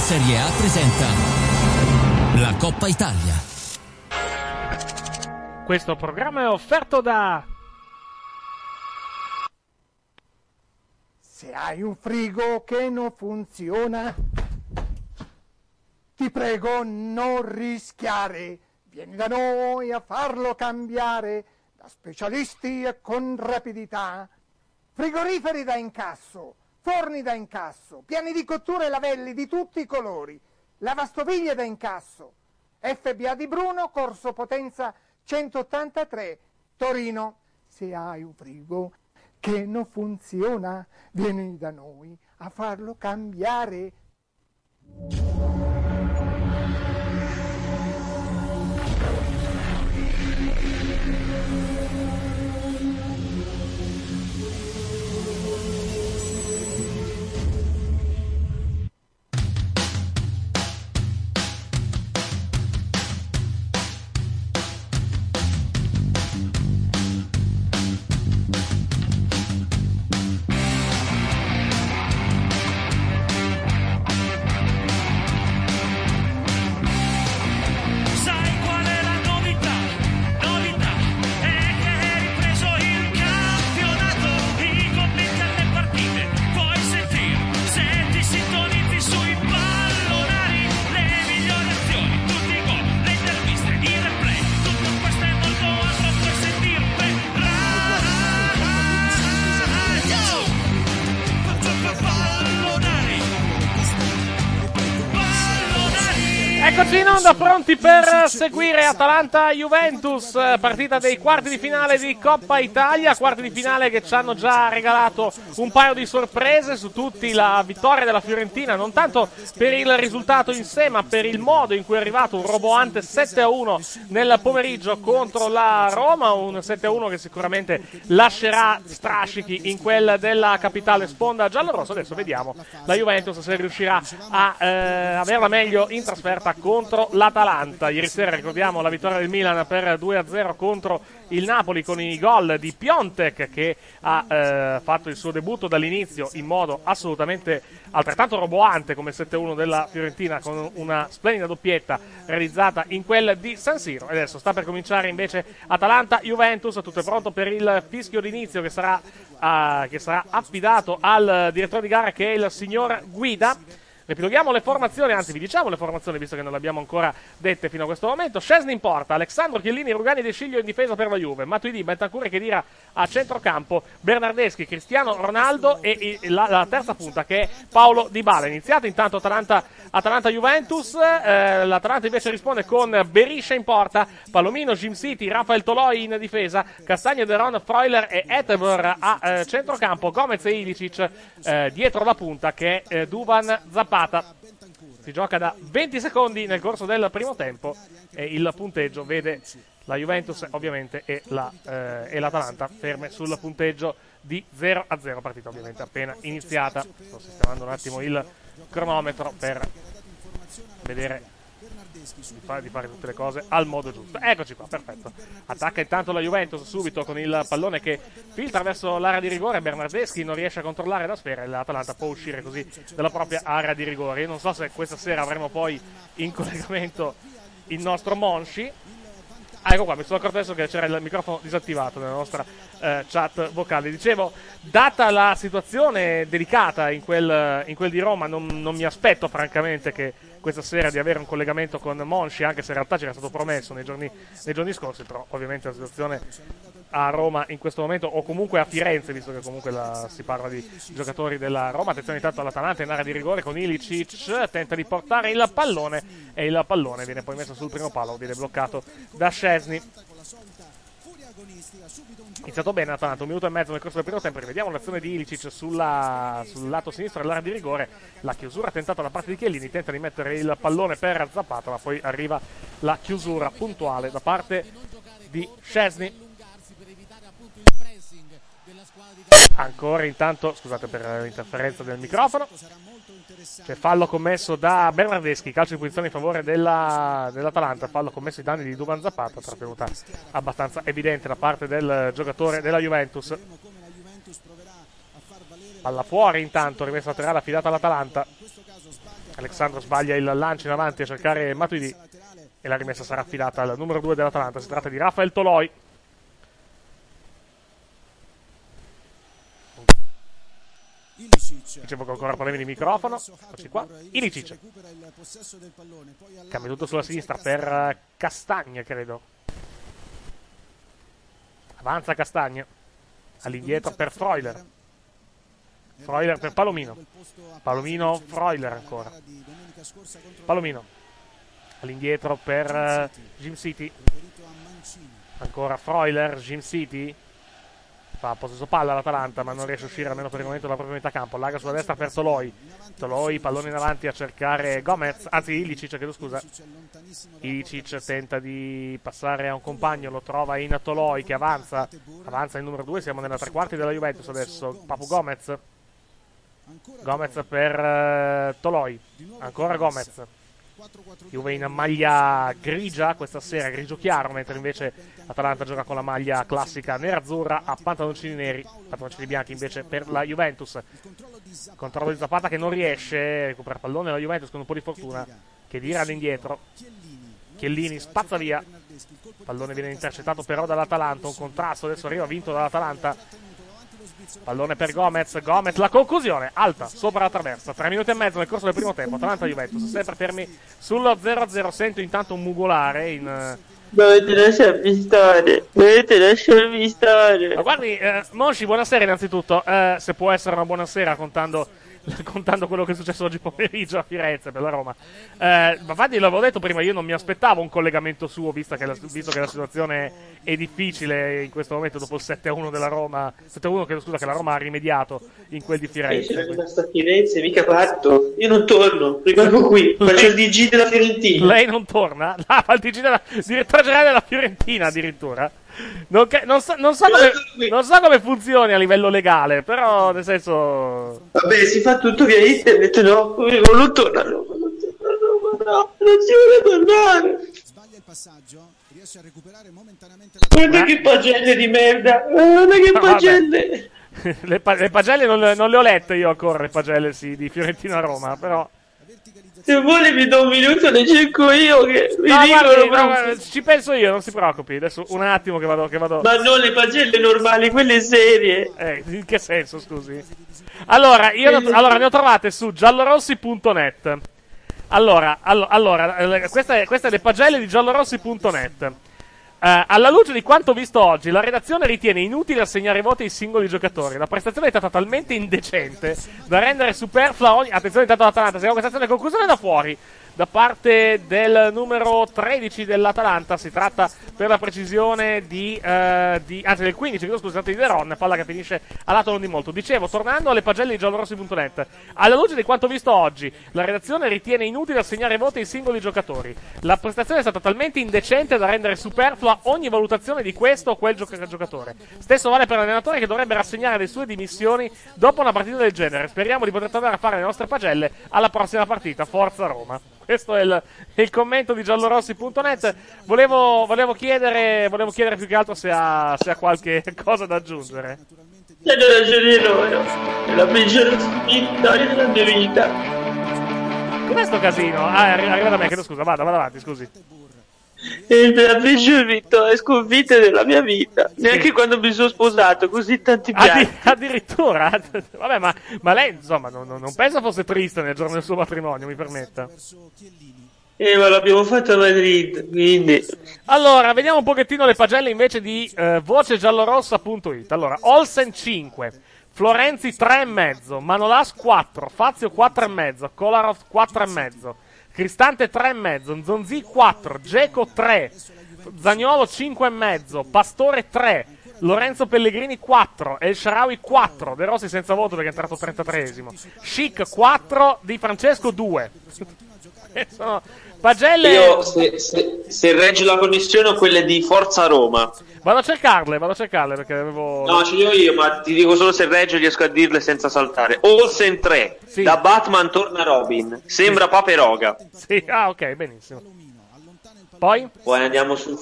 Serie A presenta la Coppa Italia. Questo programma è offerto da... Se hai un frigo che non funziona, ti prego non rischiare. Vieni da noi a farlo cambiare, da specialisti e con rapidità. Frigoriferi da incasso, forni da incasso, piani di cottura e lavelli di tutti i colori, lavastoviglie da incasso. FBA di Bruno, Corso Potenza 183, Torino. Se hai un frigo che non funziona, vieni da noi a farlo cambiare. Eccoci in onda, pronti per seguire Atalanta-Juventus, partita dei quarti di finale di Coppa Italia, quarti di finale che ci hanno già regalato un paio di sorprese, su tutti la vittoria della Fiorentina, non tanto per il risultato in sé, ma per il modo in cui è arrivato, un roboante 7-1 nel pomeriggio contro la Roma, un 7-1 che sicuramente lascerà strascichi in quel della capitale sponda giallorossa. Adesso vediamo la Juventus se riuscirà a averla meglio in trasferta contro l'Atalanta. Ieri sera ricordiamo la vittoria del Milan per 2-0 contro il Napoli con i gol di Piontek, che ha fatto il suo debutto dall'inizio in modo assolutamente altrettanto roboante come il 7-1 della Fiorentina, con una splendida doppietta realizzata in quel di San Siro. E adesso sta per cominciare invece Atalanta-Juventus, tutto è pronto per il fischio d'inizio che sarà affidato al direttore di gara, che è il signor Guida. Ripiloghiamo le formazioni, anzi vi diciamo le formazioni visto che non le abbiamo ancora dette fino a questo momento. Szczęsny in porta, Alessandro Chiellini, Rugani De Sciglio in difesa per la Juve, Matuidi, Bentancur e Khedira a centrocampo, Bernardeschi, Cristiano Ronaldo e la terza punta che è Paulo Dybala. Iniziata intanto Atalanta-Juventus, l'Atalanta invece risponde con Berisha in porta, Palomino, Jim City, Rafael Toloi in difesa, Castagna, Deron, Freuler e Etebor a centrocampo, Gomez e Ilicic dietro la punta che è Duvan Zapata. Si gioca da 20 secondi nel corso del primo tempo e il punteggio vede la Juventus ovviamente e l'Atalanta ferme sul punteggio di 0-0, partita ovviamente appena iniziata. Sto sistemando un attimo il cronometro per vedere di fare tutte le cose al modo giusto. Eccoci qua, perfetto. Attacca intanto la Juventus subito con il pallone che filtra verso l'area di rigore. Bernardeschi non riesce a controllare la sfera e l'Atalanta può uscire così dalla propria area di rigore. Io non so se questa sera avremo poi in collegamento il nostro Monchi. Ecco qua, mi sono accorto adesso che c'era il microfono disattivato nella nostra chat vocale. Dicevo, data la situazione delicata in quel di Roma, non mi aspetto francamente che questa sera di avere un collegamento con Monchi, anche se in realtà c'era stato promesso nei giorni scorsi, però ovviamente la situazione a Roma in questo momento, o comunque a Firenze, visto che comunque si parla di giocatori della Roma. Attenzione intanto all'Atalanta in area di rigore con Ilicic, tenta di portare il pallone e il pallone viene poi messo sul primo palo, viene bloccato da Szczęsny. Iniziato bene Atalanta, 1 minuto e mezzo nel corso del primo tempo. Rivediamo l'azione di Ilicic sul lato sinistro dell'area di rigore, la chiusura tentata da parte di Chiellini, tenta di mettere il pallone per Zapata, ma poi arriva la chiusura puntuale da parte di Szczęsny. Ancora intanto, scusate per l'interferenza del microfono, c'è fallo commesso da Bernardeschi, calcio di punizione in favore dell'Atalanta, fallo commesso ai danni di Duvan Zapata, trattenuta abbastanza evidente da parte del giocatore della Juventus. Palla fuori intanto, rimessa laterale affidata all'Atalanta. Alexandro sbaglia il lancio in avanti a cercare Matuidi e la rimessa sarà affidata al numero 2 dell'Atalanta. Si tratta di Rafael Toloi. Dicevo che ho ancora problemi di microfono. Eccoci qua. Ilicic. Cambia tutto sulla sinistra per Castagna, credo. Avanza Castagna. All'indietro per Freuler. Freuler per Palomino. Palomino, Freuler ancora. Palomino. All'indietro per Jim City. Ancora Freuler, Jim City. Fa possesso palla l'Atalanta, ma non riesce a uscire almeno per il momento dalla propria metà campo. Larga sulla destra per Toloi. Toloi, pallone in avanti a cercare Gomez. Anzi, Ilicic, chiedo scusa. Ilicic tenta di passare a un compagno, lo trova in Toloi che avanza. Avanza il numero 2, siamo nella tre quarti della Juventus adesso. Papu Gomez. Gomez per Toloi. Ancora Gomez. Juve in maglia grigia questa sera, grigio chiaro, mentre invece Atalanta gioca con la maglia classica nera-azzurra a pantaloncini neri, pantaloncini bianchi invece per la Juventus. Controllo di Zapata che non riesce, recupera pallone la Juventus con un po' di fortuna, che tira all'indietro. Chiellini spazza via, pallone viene intercettato però dall'Atalanta, un contrasto, adesso arriva vinto dall'Atalanta. Pallone per Gomez, Gomez, la conclusione, alta, sopra la traversa, 3 minuti e mezzo nel corso del primo tempo, Atalanta-Juventus, sempre fermi sullo 0-0, sento intanto un mugolare in... Dovete lasciarmi stare, dovete lasciarmi stare. Ma guardi, Monci, buonasera innanzitutto, se può essere una buonasera contando quello che è successo oggi pomeriggio a Firenze per la Roma. Ma infatti l'avevo detto prima, io non mi aspettavo un collegamento suo, visto che la situazione è difficile in questo momento dopo il 7-1 della Roma, 7-1 che la Roma ha rimediato in quel di Firenze. Sono rimasto a Firenze, mica parto, io non torno, rimango qui, faccio il DG della Fiorentina. Lei non torna? Ah, fa il DG della direttore generale della Fiorentina addirittura. Non so come funzioni a livello legale, però nel senso... Vabbè, si fa tutto via internet, no? Non torna, no, non si vuole tornare. Sbaglia il passaggio, riesce a recuperare momentaneamente la... Guarda che pagelle di merda, guarda che pagelle. Le pagelle non le ho lette io ancora, le pagelle sì, di Fiorentina a Roma, però... Se vuole mi do un minuto, le cerco io che mi guarda, ci penso io, non si preoccupi. Adesso un attimo che vado. Ma non le pagelle normali, quelle serie. In che senso, scusi? Allora, ne ho trovate su giallorossi.net. Allora, queste le pagelle di giallorossi.net. Alla luce di quanto visto oggi, la redazione ritiene inutile assegnare voti ai singoli giocatori. La prestazione è stata talmente indecente da rendere superflua ogni... Attenzione intanto all'Atalanta, secondo questa azione conclusione da fuori da parte del numero 13 dell'Atalanta. Si tratta per la precisione anzi del 15, scusate, di Deron, palla che finisce a lato non di molto. Dicevo, tornando alle pagelle di giallorossi.net, alla luce di quanto visto oggi, la redazione ritiene inutile assegnare voti ai singoli giocatori. La prestazione è stata talmente indecente da rendere superflua ogni valutazione di questo o quel giocatore. Stesso vale per l'allenatore, che dovrebbe rassegnare le sue dimissioni dopo una partita del genere. Speriamo di poter tornare a fare le nostre pagelle alla prossima partita. Forza Roma. Questo è il commento di giallorossi.net. Volevo chiedere più che altro se ha qualche cosa da aggiungere. Hanno ragione loro, è la peggiore vittoria della mia vita. Com'è sto casino? Ah, arriva da me, chiedo scusa, vada avanti, scusi. È la peggior vittoria sconfitta della mia vita. Neanche quando mi sono sposato, così tanti piani. Addirittura? Vabbè, ma lei, insomma, non pensa fosse triste nel giorno del suo matrimonio, mi permetta. Ma l'abbiamo fatto a Madrid, quindi... Allora, vediamo un pochettino le pagelle invece di vocegiallorossa.it. Allora, Olsen 5, Florenzi 3,5, Manolas 4, Fazio 4,5, Kolarov 4,5, Cristante 3,5, Nzonzi 4, Dzeko 3, Zaniolo 5,5, Pastore 3, Lorenzo Pellegrini 4, El Shaarawy 4, De Rossi senza voto perché è entrato 33esimo, Schick 4, Di Francesco 2. Sono pagelle... Io se regge la connessione ho quelle di Forza Roma. Vado a cercarle perché avevo... No, ce li ho io, ma ti dico solo se regge, riesco a dirle senza saltare. Olsen 3, sì. Da Batman torna Robin, sembra Paperoga. Sì, ok, benissimo. Poi andiamo su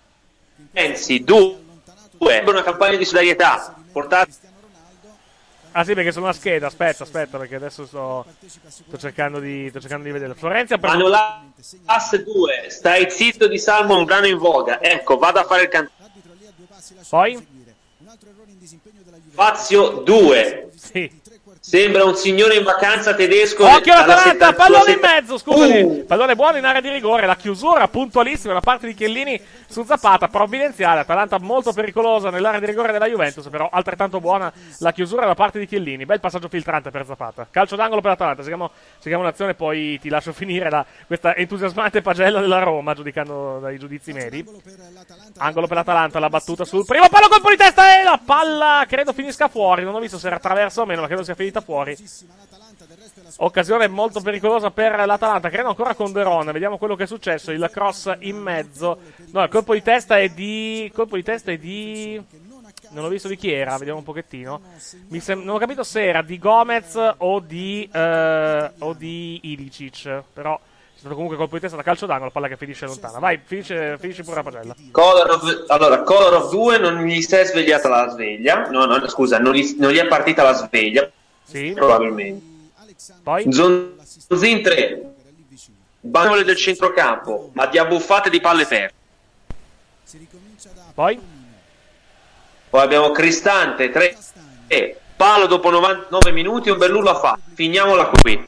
Florenzi 2, una campagna di solidarietà, portate Ah sì, perché sono a scheda, aspetta, perché adesso sto cercando di vedere. Florenzi ha preso... Manolas 2, stai zitto di Salmo, un brano in voga. Ecco, vado a fare il cantante. Poi? Fazio 2. Sì. Sembra un signore in vacanza tedesco. Occhio l'Atalanta, pallone in mezzo, scusami. Pallone buono in area di rigore, la chiusura puntualissima da parte di Chiellini su Zapata, provvidenziale. Atalanta molto pericolosa nell'area di rigore della Juventus, però altrettanto buona la chiusura da parte di Chiellini. Bel passaggio filtrante per Zapata. Calcio d'angolo per l'Atalanta, seguiamo l'azione, poi ti lascio finire questa entusiasmante pagella della Roma, giudicando dai giudizi medi. Angolo per l'Atalanta, la battuta sul primo palo, colpo di testa e la palla credo finisca fuori. Non ho visto se era attraverso o meno, ma credo sia finita fuori. Occasione molto pericolosa per l'Atalanta, credo ancora con De Ron. Vediamo quello che è successo, il cross in mezzo. No, il colpo di testa è di non ho visto di chi era, vediamo un pochettino. Non ho capito se era di Gomez o di Ilicic, però è stato comunque colpo di testa da calcio d'angolo, palla che finisce lontana. Vai, finisci pure la pagella. Kolarov 2 non gli si è svegliata la sveglia. No, scusa, non gli è partita la sveglia. Sì. Probabilmente. Poi? Zonzin 3. Bagnole del centrocampo, ma di abbuffate di palle perde. Poi abbiamo Cristante 3. Palo dopo 99 minuti, un bell'ullo a fa. Finiamola qui.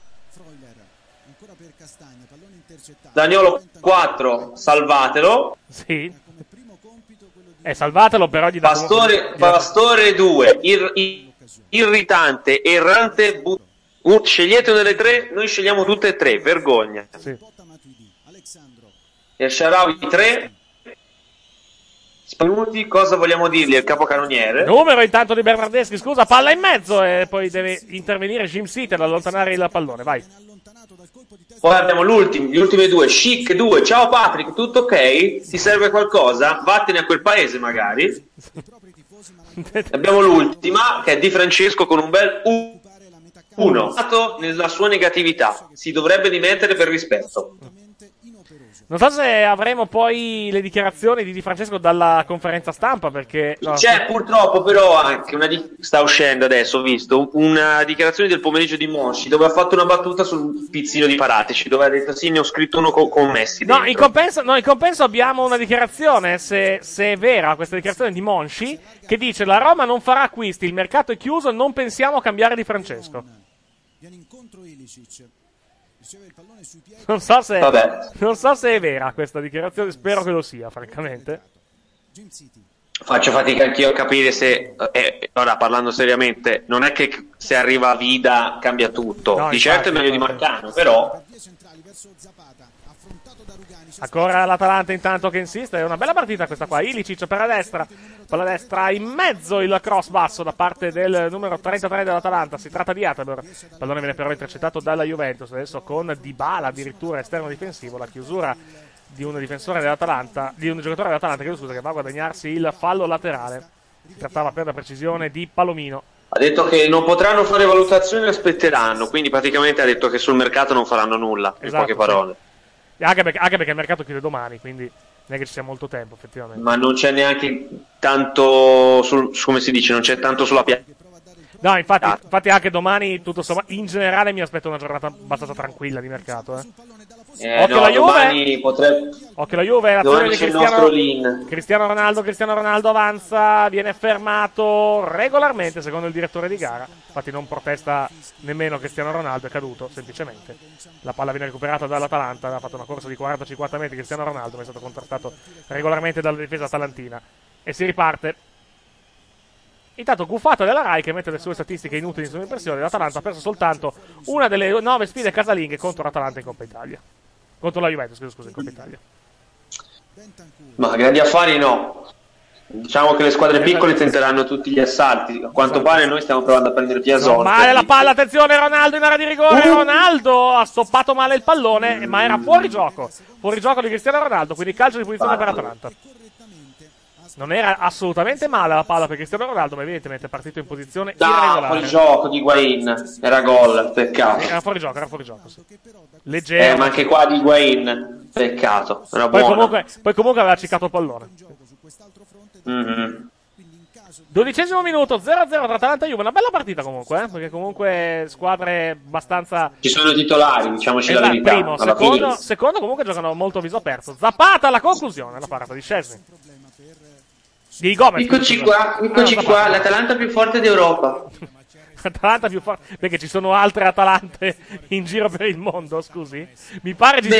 Daniolo 4, salvatelo. Sì. Salvatelo, però gli dà Pastore 2, irritante, errante. Scegliete una delle tre, noi scegliamo tutte e tre. Vergogna. Sì. E Sharawi 3. Spanuti, cosa vogliamo dirgli? Il capocannoniere. Numero intanto di Bernardeschi, scusa, palla in mezzo e poi deve intervenire Jim City ad allontanare il pallone, vai. Poi abbiamo gli ultimi due, Chic 2, ciao Patrick, tutto ok? Ti serve qualcosa? Vattene a quel paese magari. Abbiamo l'ultima, che è Di Francesco con un bel 1. Nella sua negatività, si dovrebbe dimettere per rispetto. Non so se avremo poi le dichiarazioni di Di Francesco dalla conferenza stampa, perché... No, c'è purtroppo però anche sta uscendo adesso, ho visto, una dichiarazione del pomeriggio di Mosci, dove ha fatto una battuta sul pizzino di Paratici, dove ha detto sì, ne ho scritto uno con Messi dentro. In compenso abbiamo una dichiarazione, se è vera questa dichiarazione di Monchi, che dice: la Roma non farà acquisti, il mercato è chiuso, non pensiamo a cambiare Di Francesco. Non so se è vera questa dichiarazione, spero che lo sia, francamente. Faccio fatica anch'io a capire se ora, parlando seriamente, non è che se arriva Vida cambia tutto. No, di certo è meglio di Marcano, però ancora l'Atalanta intanto che insiste, è una bella partita questa qua. Ilicic per la destra, palla destra in mezzo, il cross basso da parte del numero 33 dell'Atalanta, si tratta di Atebor. Il pallone viene però intercettato dalla Juventus, adesso con Dybala addirittura esterno difensivo, la chiusura di un difensore dell'Atalanta, di un giocatore dell'Atalanta che va a guadagnarsi il fallo laterale. Si trattava per la precisione di Palomino. ha detto che non potranno fare valutazioni, aspetteranno, quindi praticamente ha detto che sul mercato non faranno nulla, in poche parole. Anche perché il mercato chiude domani, quindi non è che ci sia molto tempo, effettivamente. Ma non c'è neanche tanto, come si dice, non c'è tanto sulla piazza. No, infatti anche domani, tutto sommato, in generale mi aspetto una giornata abbastanza tranquilla di mercato. Occhio la Juve, occhio la Juve, l'azione di Cristiano Ronaldo avanza, viene fermato regolarmente secondo il direttore di gara, infatti non protesta nemmeno Cristiano Ronaldo, è caduto semplicemente. La palla viene recuperata dall'Atalanta, ha fatto una corsa di 40-50 metri Cristiano Ronaldo, ma è stato contrastato regolarmente dalla difesa atalantina e si riparte. Intanto guffata della Rai che mette le sue statistiche inutili sulle impressioni. L'Atalanta ha perso soltanto una delle 9 sfide casalinghe contro l'Atalanta in Coppa Italia. Contro la Juventus, scusa, in Coppa Italia. Ma grandi affari no. Diciamo che le squadre piccole tenteranno tutti gli assalti. A quanto pare noi stiamo provando a prendere Piazzolla. Male la palla, attenzione, Ronaldo in area di rigore. Ronaldo ha stoppato male il pallone, ma era fuori gioco. Fuori gioco di Cristiano Ronaldo, quindi calcio di punizione per l'Atalanta. Non era assolutamente male la palla per Cristiano Ronaldo, ma evidentemente è partito in posizione irregolare. Fuori gioco di Higuain, era gol, peccato. Era fuori gioco, sì. Leggero. Ma anche qua di Higuain, peccato. Era poi comunque aveva ciccato il pallone. 12° minuto, 0-0 tra Atalanta e Juve. Una bella partita comunque, perché comunque squadre abbastanza... Ci sono i titolari, diciamoci la verità. Primo, secondo comunque giocano molto a viso aperto. Zapata alla conclusione, la parata di Szczesny. Di Gomez. Eccoci qua, l'Atalanta più forte d'Europa. Atalanta più forte, perché ci sono altre Atalante in giro per il mondo, scusi? Mi pare ci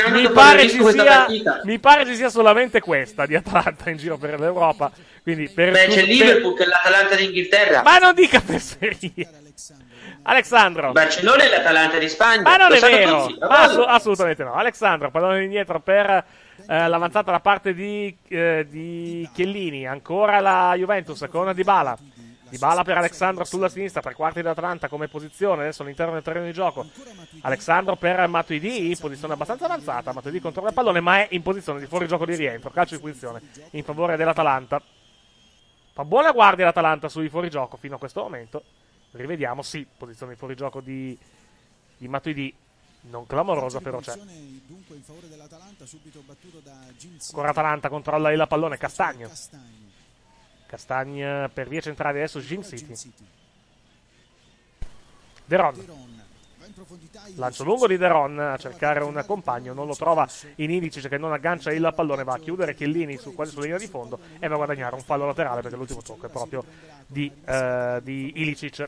sia solamente questa di Atalanta in giro per l'Europa. Quindi c'è Liverpool che è l'Atalanta d'Inghilterra. Ma non dica fesserie. Alessandro. Barcellona è l'Atalanta di Spagna. Ma non è vero. Assolutamente no. Alessandro, pallone indietro per l'avanzata da parte di Chiellini. Ancora la Juventus con Dybala. Dybala per Alexandro sulla sinistra, tre quarti dell'Atalanta come posizione, adesso all'interno del terreno di gioco. Alexandro per Matuidi, in posizione abbastanza avanzata, Matuidi controlla il pallone ma è in posizione di fuorigioco di rientro, calcio di punizione in favore dell'Atalanta. Fa buona guardia l'Atalanta sui fuorigioco fino a questo momento, rivediamo, sì, posizione di fuorigioco di Matuidi, non clamorosa però c'è. Ancora Atalanta controlla il pallone, Castagno. Castagne per via centrale adesso Gin City. De Ron. Lancio lungo di De Ron a cercare un compagno, non lo trova in Ilicic che non aggancia il pallone, va a chiudere Chiellini quasi sulla linea di fondo e va a guadagnare un fallo laterale perché l'ultimo tocco è proprio di Ilicic.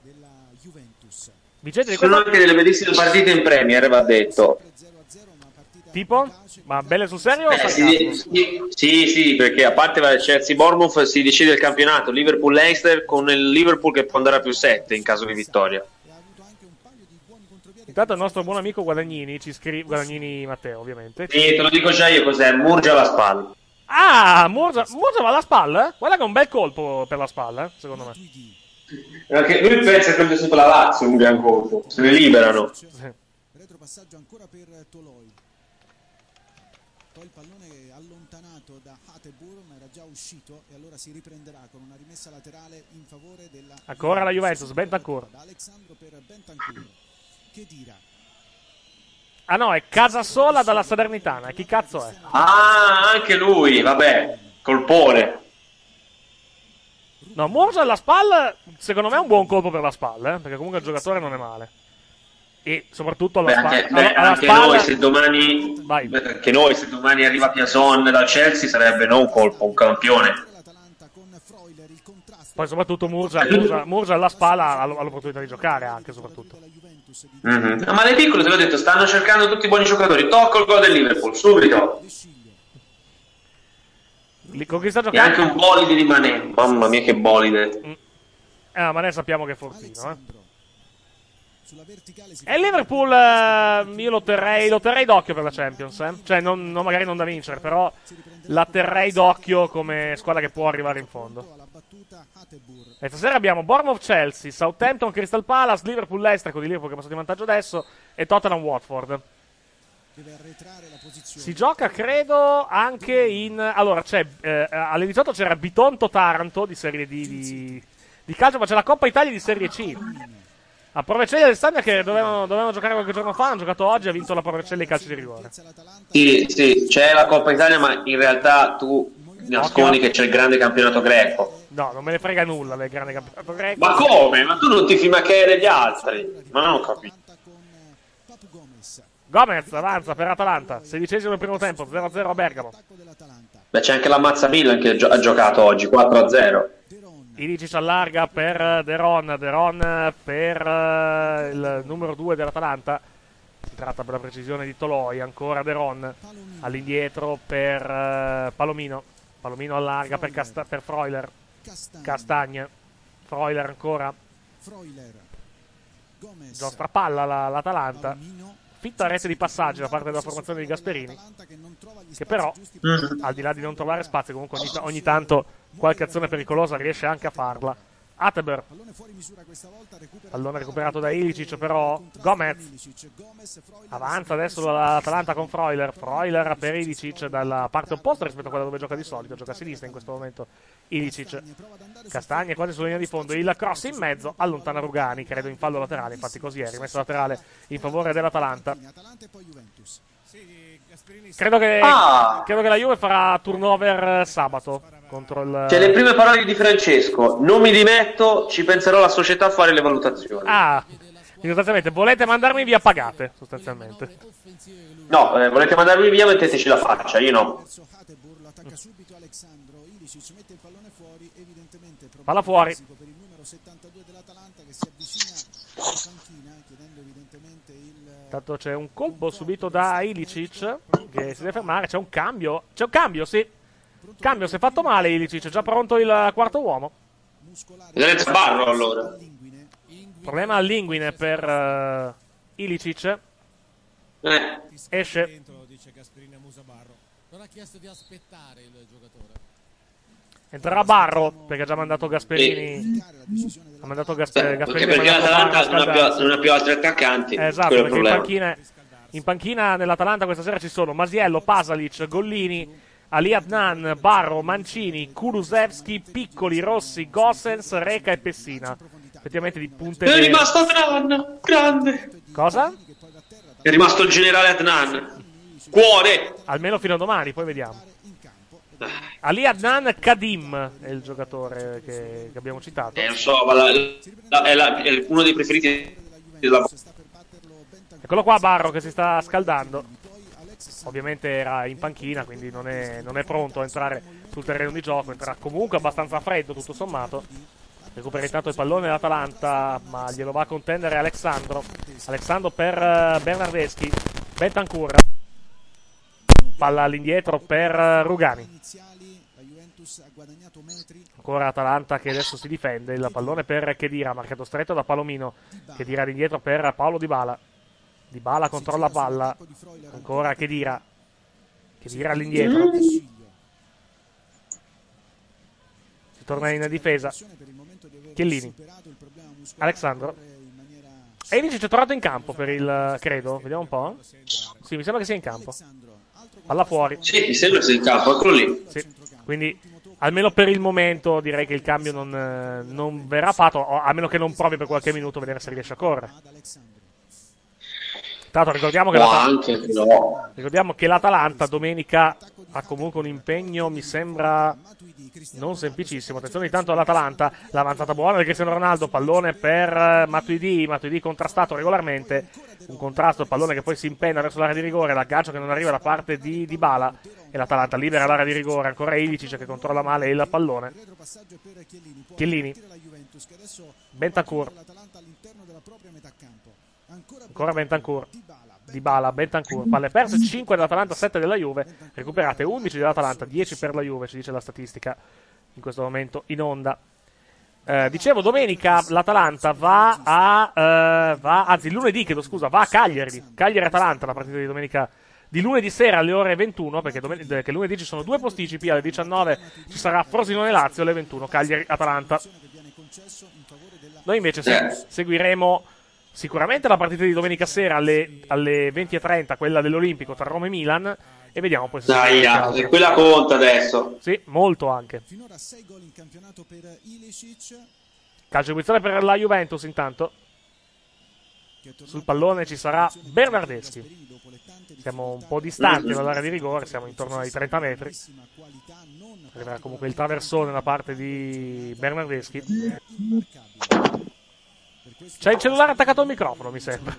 Sono anche delle bellissime partite in Premier, va detto. Tipo? Ma belle sul serio? Sì, perché a parte Chelsea-Bournemouth si decide il campionato, Liverpool-Leicester con il Liverpool che può andare a +7 in caso di vittoria. Intanto il nostro buon amico Guadagnini ci scrive, Guadagnini Matteo ovviamente. Sì, te lo dico già io cos'è, Murgia alla spalla. Ah, Murgia va alla spalla? Guarda che è un bel colpo per la spalla, secondo me. Perché lui pensa che è sotto la Lazio, un gran colpo, se ne liberano. Retropassaggio ancora per Toloi. Il pallone allontanato da Hateboer, ma era già uscito e allora si riprenderà con una rimessa laterale in favore della ancora la Juventus, Bentancur. Da Alexandro per Bentancur. Che dirà? Ah no, è Casasola dalla Salernitana, chi cazzo è? Ah, anche lui, vabbè, colpone. No, Murgia alla spalla, secondo me è un buon colpo per la spalla, perché comunque il giocatore non è male. E soprattutto alla spalla. Anche noi se domani arriva Piazon dal Chelsea sarebbe non un colpo, un campione. Poi soprattutto Murgia alla spalla ha l'opportunità di giocare anche soprattutto. Mm-hmm. No, ma le piccole te l'ho detto, stanno cercando tutti i buoni giocatori. Tocco il gol del Liverpool, subito. Con chi sta giocando? E anche un bolide di Mané. Mamma mia che bolide. Ma Mané sappiamo che è fortino, E il Liverpool io lo terrei d'occhio per la Champions, Cioè magari non da vincere, però la terrei d'occhio come squadra che può arrivare in fondo. E stasera abbiamo Bournemouth-Chelsea, Southampton-Crystal Palace, Liverpool-Leicester con il Liverpool che è passato in vantaggio adesso e Tottenham-Watford. Si gioca credo anche in... Allora c'è alle 18 c'era Bitonto-Taranto di Serie D di calcio, ma c'è la Coppa Italia di Serie C. A Provercelli e Alessandria che dovevano giocare qualche giorno fa, hanno giocato oggi e ha vinto la Provercelli ai calci di rigore. Sì, c'è la Coppa Italia, ma in realtà tu nascondi che c'è il grande campionato greco. No, non me ne frega nulla del grande campionato greco. Ma come? Ma tu non ti fai che degli altri? Ma non ho capito. Gomez avanza per Atalanta, 16esimo del primo tempo, 0-0 a Bergamo. Beh, c'è anche la Mazzamilan che ha giocato oggi, 4-0. Ilicic allarga per De Ron per il numero 2 dell'Atalanta. Si tratta per la precisione di Toloi, ancora De Ron all'indietro per Palomino allarga per Freuler, Castagne, Freuler ancora, giostra palla l'Atalanta, fitta rete di passaggio da parte della formazione di Gasperini, che però al di là di non trovare spazio comunque ogni tanto qualche azione pericolosa riesce anche a farla. Atteber, pallone recuperato da Ilicic, però Gomez avanza adesso l'Atalanta con Freuler per Ilicic dalla parte opposta rispetto a quella dove gioca di solito, gioca a sinistra in questo momento Ilicic. Castagne quasi sulla linea di fondo, il cross in mezzo, allontana Rugani, credo in fallo laterale, infatti così è, rimesso laterale in favore dell'Atalanta. Credo che la Juve farà turnover sabato contro il... Cioè, le prime parole di Francesco: non mi dimetto, ci penserò la società a fare le valutazioni. Sostanzialmente volete mandarmi via, pagate sostanzialmente. No, volete mandarmi via, metteteci la faccia, io no. Palla fuori. Intanto c'è un colpo subito da Ilicic che si deve fermare. C'è un cambio, sì. Cambio, si è fatto male Ilicic, è già pronto il quarto uomo. Vedete Barro allora. Problema all'inguine per Ilicic. Esce. Non ha chiesto di aspettare il giocatore. Entrerà Barro perché ha già mandato Gasperini. Ha mandato Gasperini perché l'Atalanta non ha più altri attaccanti. Esatto, perché in panchina nell'Atalanta questa sera ci sono Masiello, Pasalic, Gollini, Ali Adnan, Barro, Mancini, Kulusevski, Piccoli, Rossi, Gossens, Reca e Pessina. Effettivamente di punte. È rimasto Adnan, grande. Cosa? È rimasto il generale Adnan. Cuore. Almeno fino a domani, poi vediamo. Ali Adnan Kadim è il giocatore che abbiamo citato. Non so, ma è uno dei preferiti della... Eccolo qua Barro che si sta scaldando. Ovviamente era in panchina, quindi non è pronto a entrare sul terreno di gioco. Entrerà comunque abbastanza freddo, tutto sommato. Recupera intanto il pallone l'Atalanta, ma glielo va a contendere Alexandro per Bernardeschi. Bentancur, palla all'indietro per Rugani. Ancora Atalanta che adesso si difende. Il pallone per Khedira, marcato stretto da Palomino. Khedira all'indietro per Paolo Dybala. Dybala controlla palla. Ancora Khedira all'indietro. Si torna in difesa. Chiellini, Alexandro. Ilicic è tornato in campo per il... credo, vediamo un po'. Sì, mi sembra che sia in campo. Palla fuori. Sì, mi sembra che sia in campo, eccolo lì. Sì. Quindi almeno per il momento direi che il cambio non verrà fatto, a meno che non provi per qualche minuto a vedere se riesce a correre. Tanto ricordiamo che l'Atalanta domenica ha comunque un impegno, mi sembra non semplicissimo. Attenzione intanto all'Atalanta, l'avanzata buona di Cristiano Ronaldo, pallone per Matuidi contrastato regolarmente, un contrasto, il pallone che poi si impenna verso l'area di rigore, l'aggancio che non arriva da parte di Dybala e l'Atalanta libera l'area di rigore. Ancora Ilicic che controlla male il pallone. Chiellini, Bentancur, ancora Bentancur, Dybala, Bentancur, palle perse, 5 dell'Atalanta, 7 della Juve, recuperate 11 dell'Atalanta, 10 per la Juve, ci dice la statistica in questo momento in onda. Dicevo, domenica l'Atalanta va a Cagliari-Atalanta, la partita di domenica, di lunedì sera alle ore 21, perché lunedì ci sono due posticipi, alle 19 ci sarà Frosinone-Lazio, alle 21 Cagliari-Atalanta. Noi invece seguiremo sicuramente la partita di domenica sera alle 20:30, quella dell'Olimpico tra Roma e Milan, e vediamo poi se quella conta adesso. Sì, molto anche. Finora 6 gol in campionato per Ilicic. Calcio di punizione per la Juventus intanto. Sul pallone ci sarà Bernardeschi. Siamo un po' distanti dall'area di rigore, siamo intorno ai 30 metri. Arriverà comunque il traversone da parte di Bernardeschi. C'è il cellulare attaccato al microfono, mi sembra.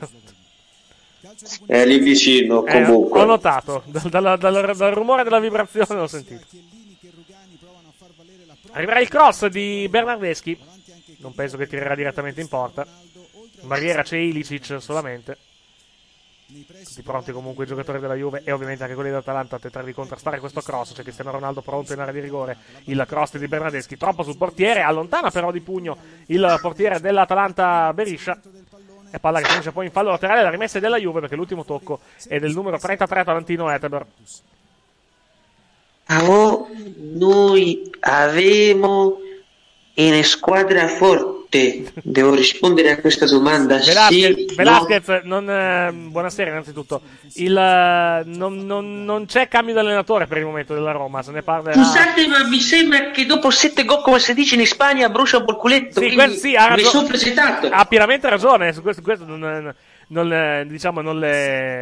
È lì vicino, comunque. Ho notato, dal rumore della vibrazione l'ho sentito. Arriverà il cross di Bernardeschi. Non penso che tirerà direttamente in porta. In barriera c'è Ilicic solamente. Tutti pronti comunque i giocatori della Juve e ovviamente anche quelli dell'Atalanta a tentare di contrastare questo cross. C'è Cristiano Ronaldo pronto in area di rigore. Il cross di Bernardeschi troppo sul portiere, allontana però di pugno il portiere dell'Atalanta Beriscia, e palla che finisce poi in fallo laterale. La rimessa è della Juve perché l'ultimo tocco è del numero 33 Talentino Etebor. Noi avemo una squadra forte. Devo rispondere a questa domanda. Velasquez, buonasera innanzitutto. Non c'è cambio di allenatore per il momento della Roma, se ne parla. Scusate, ma mi sembra che dopo 7 gol, come si dice in Spagna, brucia un culetto. Sì, ha ragione. Mi sono presentato. Ha pienamente ragione. Su questo non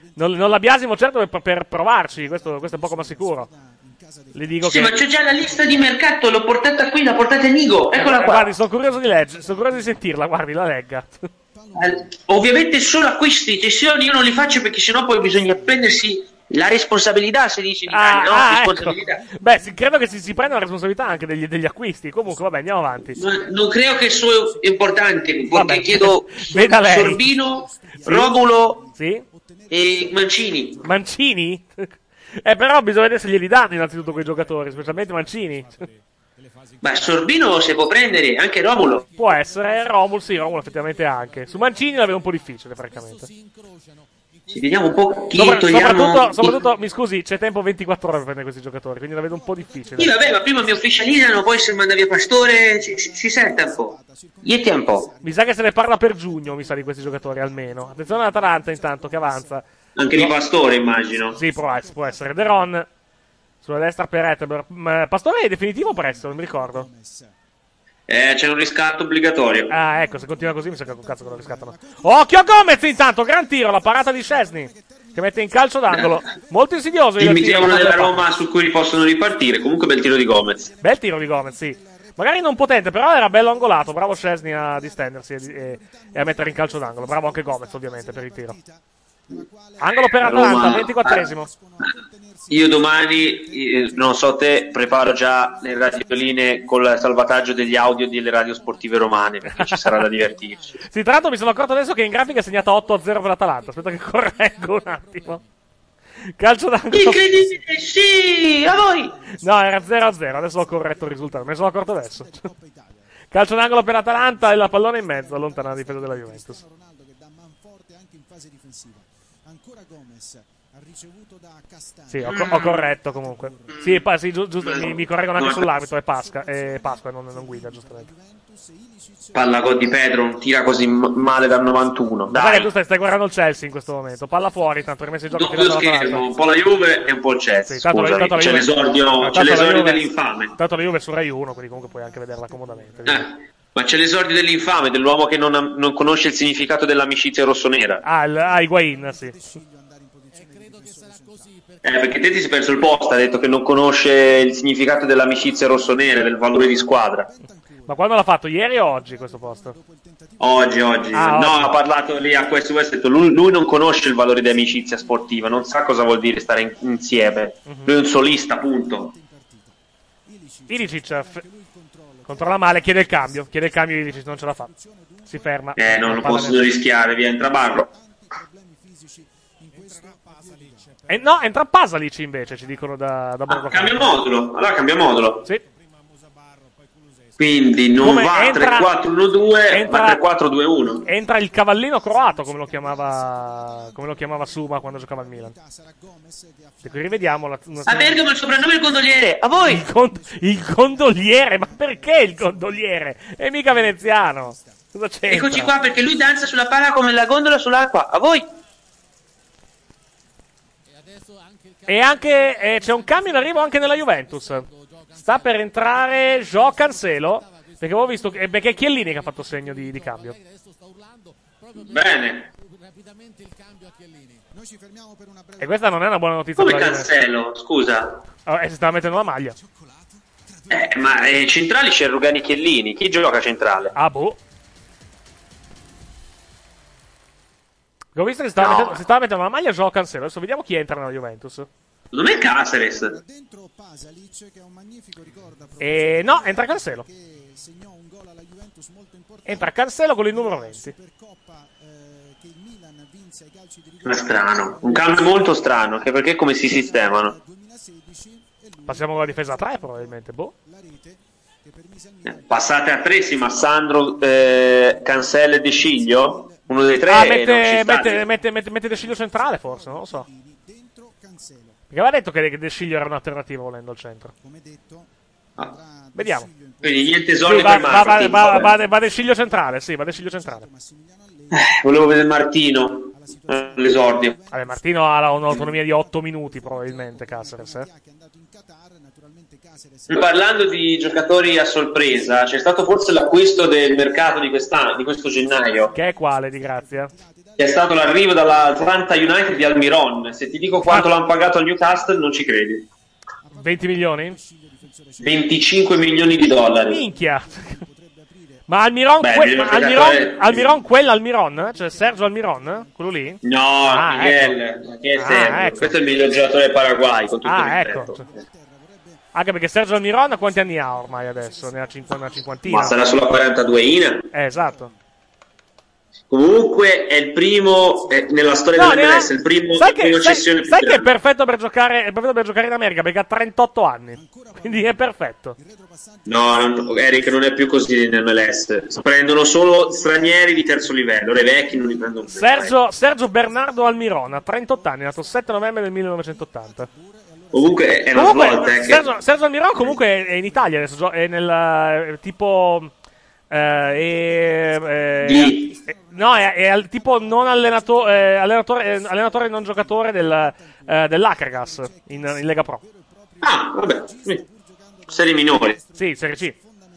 Non la biasimo certo per provarci, questo è poco ma sicuro. Le dico sì, che... ma c'ho già la lista di mercato, l'ho portata qui, la portate Nigo, eccola qua. Guardi, sono curioso di leggere, sono curioso di sentirla, guardi, la legga. Ovviamente solo acquisti, cessioni io non li faccio perché sennò poi bisogna prendersi la responsabilità, si dice in Italia, no? Responsabilità. Ecco. Beh, credo che si prenda la responsabilità anche degli acquisti. Comunque, vabbè, andiamo avanti. Non credo che sia importante, perché vabbè, chiedo Sorbino, Romulo e Mancini. Mancini? Però bisogna vedere se glieli danno innanzitutto quei giocatori, specialmente Mancini. Beh, Sorbino si può prendere, anche Romulo. Può essere, Romulo effettivamente anche. Su Mancini la vedo un po' difficile, francamente. Ci vediamo un po' chi togliamo. Soprattutto, mi scusi, c'è tempo 24 ore per prendere questi giocatori, quindi la vedo un po' difficile. Sì, vabbè, ma prima mi ufficializzano, poi se manda via Pastore, ci sente un po'. Gli è tempo. Mi sa che se ne parla per giugno, mi sa, di questi giocatori almeno. Attenzione all'Atalanta intanto che avanza. Anche di Pastore, immagino. Sì, può essere. De Ron sulla destra per Ettenberg. Pastore è definitivo o presto? Non mi ricordo. C'è un riscatto obbligatorio. Ah, ecco, se continua così mi sa che un cazzo che lo riscattano. Occhio a Gomez intanto, gran tiro, la parata di Szczesny che mette in calcio d'angolo. Molto insidioso. Mi tirano della Roma su cui possono ripartire. Comunque bel tiro di Gomez. Bel tiro di Gomez, sì. Magari non potente, però era bello angolato. Bravo Szczesny a distendersi e a mettere in calcio d'angolo. Bravo anche Gomez, ovviamente, per il tiro. Angolo per Atalanta, 24esimo. Io domani, non so te, preparo già le radioline con il salvataggio degli audio delle radio sportive romane, perché ci sarà da divertirci. Sì, tra l'altro mi sono accorto adesso che in grafica è segnata 8-0 per l'Atalanta. Aspetta che correggo un attimo. Calcio d'angolo. Incredibile, sì, a voi. No, era 0-0, adesso ho corretto il risultato, me ne sono accorto adesso. Calcio d'angolo per l'Atalanta e la pallone in mezzo, allontana la difesa della Juventus. Ancora Gomez ha ricevuto da Castagna. Sì, ho corretto comunque. Sì, giusto, mi correggono anche sull'arbitro, è Pasqua, non guida, giustamente. Palla gol di Pedro, non tira così male dal 91. Dai, tu stai guardando il Chelsea in questo momento. Palla fuori, tanto rimesso in gioco. Doppio schermo, un po' la Juve e un po' il Chelsea. Sì, c'è l'esordio dell'infame. Tanto la Juve su Rai 1, quindi comunque puoi anche vederla comodamente. Ma c'è l'esordio dell'infame, dell'uomo che non conosce il significato dell'amicizia rossonera. Higuain, sì. Perché te ti sei perso il posto, ha detto che non conosce il significato dell'amicizia rossonera, del valore di squadra. Ma quando l'ha fatto? Ieri o oggi questo posto? Oggi. Oggi. Ha parlato lì a questo ha detto lui non conosce il valore di amicizia sportiva, non sa cosa vuol dire stare insieme. Lui è un solista, punto. Ilicic controlla male, chiede il cambio Ilicic, non ce la fa. Si ferma. Non lo possono rischiare, via, entra Barro. No, entra Pasalic invece, ci dicono da Borgo. Cambia modulo. Sì. Quindi non va 3-4-1-2, ma 3-4-2-1. Entra il cavallino croato, come lo chiamava Suma quando giocava al Milan. E qui rivediamo a Bergamo il soprannome il gondoliere. A voi! Il gondoliere? Ma perché il gondoliere? È mica veneziano. Cosa c'entra? Eccoci qua, perché lui danza sulla pala come la gondola sull'acqua. A voi! E anche c'è un cambio in arrivo anche nella Juventus. Sta per entrare João Cancelo, perché avevo visto perché è Chiellini che ha fatto segno di cambio. Bene. E questa non è una buona notizia. Come Cancelo, scusa? Si stava mettendo la maglia. Ma centrali c'è Rugani Chiellini. Chi gioca centrale? Boh. Ho visto che si stava mettendo la maglia João Cancelo. Adesso vediamo chi entra nella Juventus. Non è Caceres. No, entra Cancelo. Entra Cancelo con il numero 20. È strano. Un cambio molto strano. Anche perché come si sistemano? Passiamo con la difesa a 3 probabilmente. Boh. Passate a 3, sì, ma Sandro, Cancelo e De Sciglio? Uno dei tre. Mette De Sciglio centrale forse, non lo so. Perché aveva detto che De Sciglio era un'alternativa volendo al centro. Vediamo. Quindi niente esordio per Martino. Va De Sciglio centrale, sì, va De Sciglio centrale. Volevo vedere Martino, l'esordio. Vabbè, Martino ha un'autonomia di 8 minuti probabilmente, Caceres. Parlando di giocatori a sorpresa, c'è stato forse l'acquisto del mercato di questo gennaio. Che è quale, di grazia? È stato l'arrivo dall'Atlanta United di Almiron. Se ti dico quanto l'hanno pagato al Newcastle non ci credi. 20 milioni? 25 milioni di dollari. Minchia. Ma Almiron, Almiron? Cioè Sergio Almiron? Quello lì? No, Miguel. Che è Sergio? Ecco. Questo è il miglior giocatore del Paraguay, con tutto il rispetto. Ecco. Anche perché Sergio Almiron quanti anni ha ormai adesso? Ne ha una cinquantina. Ma sarà sulla 42ina. Esatto. Comunque è il primo nella storia dell'MLS, il primo cessione più sai che è grande. perfetto per giocare in America perché ha 38 anni. Quindi è perfetto. No, Eric, non è più così in MLS. Prendono solo stranieri di terzo livello, i vecchi non li prendono più. Sergio Bernardo Almiron ha 38 anni, è nato il 7 novembre del 1980. Comunque è una svolta. Sergio Almiron comunque è in Italia adesso, è nel tipo no, è al tipo non allenatore non giocatore dell'Akragas in Lega Pro. Ah, vabbè, serie minori. Sì, Serie C.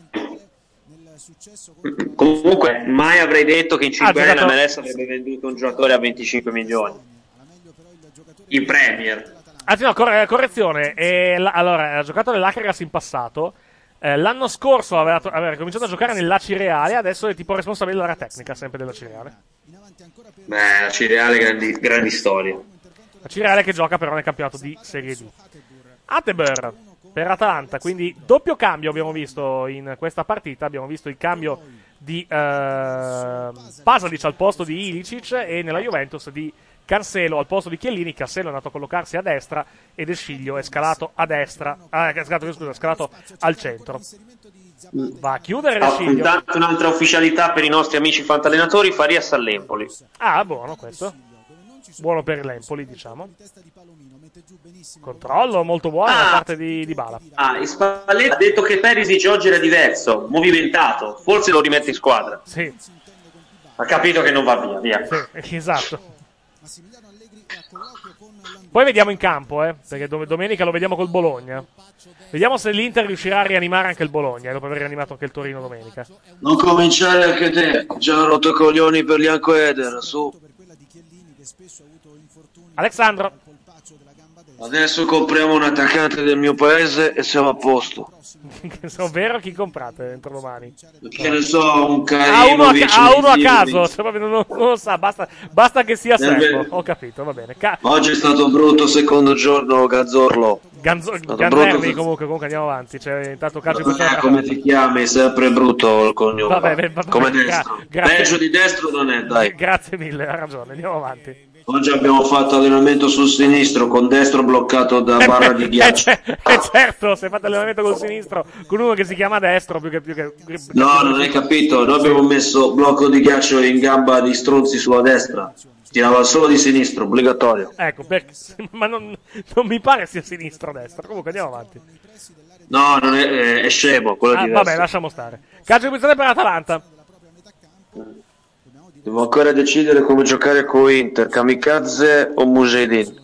Comunque mai avrei detto che in 5 anni la MLS avrebbe venduto un giocatore a 25 milioni in Premier. Anzi no, correzione, allora ha giocato nell'Akragas in passato. L'anno scorso aveva cominciato a giocare nell'Aci Reale, adesso è tipo responsabile dell'area tecnica sempre dell'Aci Reale. Beh, l'Aci Reale grandi storie. L'Aci Reale che gioca però nel campionato di Serie D. Atteber per Atalanta, quindi doppio cambio abbiamo visto in questa partita, abbiamo visto il cambio di Pasalic al posto di Ilicic e nella Juventus di Cancelo al posto di Chiellini. Cancelo è andato a collocarsi a destra ed Esciglio è scalato a destra, è scalato al centro. Va a chiudere Esciglio. Intanto un'altra ufficialità per i nostri amici fantallenatori, Farias all'Empoli. Ah, buono questo. Buono per l'Empoli, diciamo. Controllo molto buono da parte di Dybala. Spalletti ha detto che Perisic oggi era diverso, movimentato, forse lo rimette in squadra. Sì. Ha capito che non va via. Sì, esatto. Poi vediamo in campo, perché domenica lo vediamo col Bologna. Vediamo se l'Inter riuscirà a rianimare anche il Bologna, dopo aver rianimato anche il Torino domenica. Non cominciare anche te, già rotto i coglioni per Lianco Eder, su. Alessandro. Adesso compriamo un attaccante del mio paese e siamo a posto. Ovvero chi comprate dentro domani? Che ne so, un Karimovic. uno a caso, cioè, non lo sa, basta che sia serbo. Ho capito, va bene. Oggi è stato brutto secondo giorno Gazzorlo. Ganzerni comunque andiamo avanti. Cioè, intanto come ti chiami? Sempre brutto il cognome. Vabbè, come destro. Peggio di destro non è, dai. Grazie mille, ha ragione, andiamo avanti. Oggi abbiamo fatto allenamento sul sinistro con destro bloccato da barra di ghiaccio. Certo, se fate allenamento col sinistro con uno che si chiama destro più che... No, non hai capito. Noi abbiamo messo blocco di ghiaccio in gamba di Stronzi sulla destra. Tirava solo di sinistro, obbligatorio. Ecco, ma non mi pare sia sinistro o destra. Comunque andiamo avanti. No, non è scemo, quello di destra. Vabbè, lasciamo stare. Calcio di posizione per Atalanta. Devo ancora decidere come giocare con Inter, Kamikaze o Mujahideen.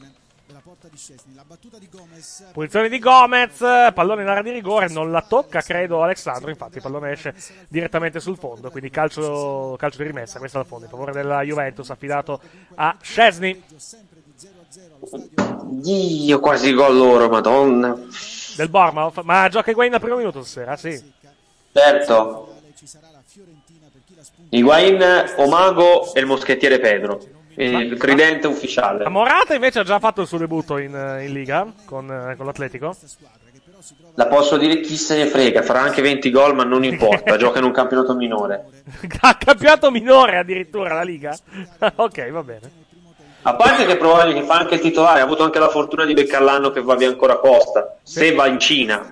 Posizione di Gomez, pallone in area di rigore, non la tocca credo Alessandro, infatti il pallone esce direttamente sul fondo, quindi calcio di rimessa, questa è la fondo, in favore della Juventus affidato a Szczesny. Dio, quasi gol loro, madonna. Del Bournemouth, ma gioca Higuain al primo minuto stasera, sì. Certo. Higuain, Omago e il moschettiere Pedro, il tridente ufficiale. Morata invece ha già fatto il suo debutto in Liga con l'Atletico. La posso dire, chi se ne frega, farà anche 20 gol ma non importa, gioca in un campionato minore. Campionato minore addirittura la Liga? Ok, va bene. A parte che probabilmente fa anche il titolare, ha avuto anche la fortuna di beccare l'anno che va via ancora Costa, se va in Cina.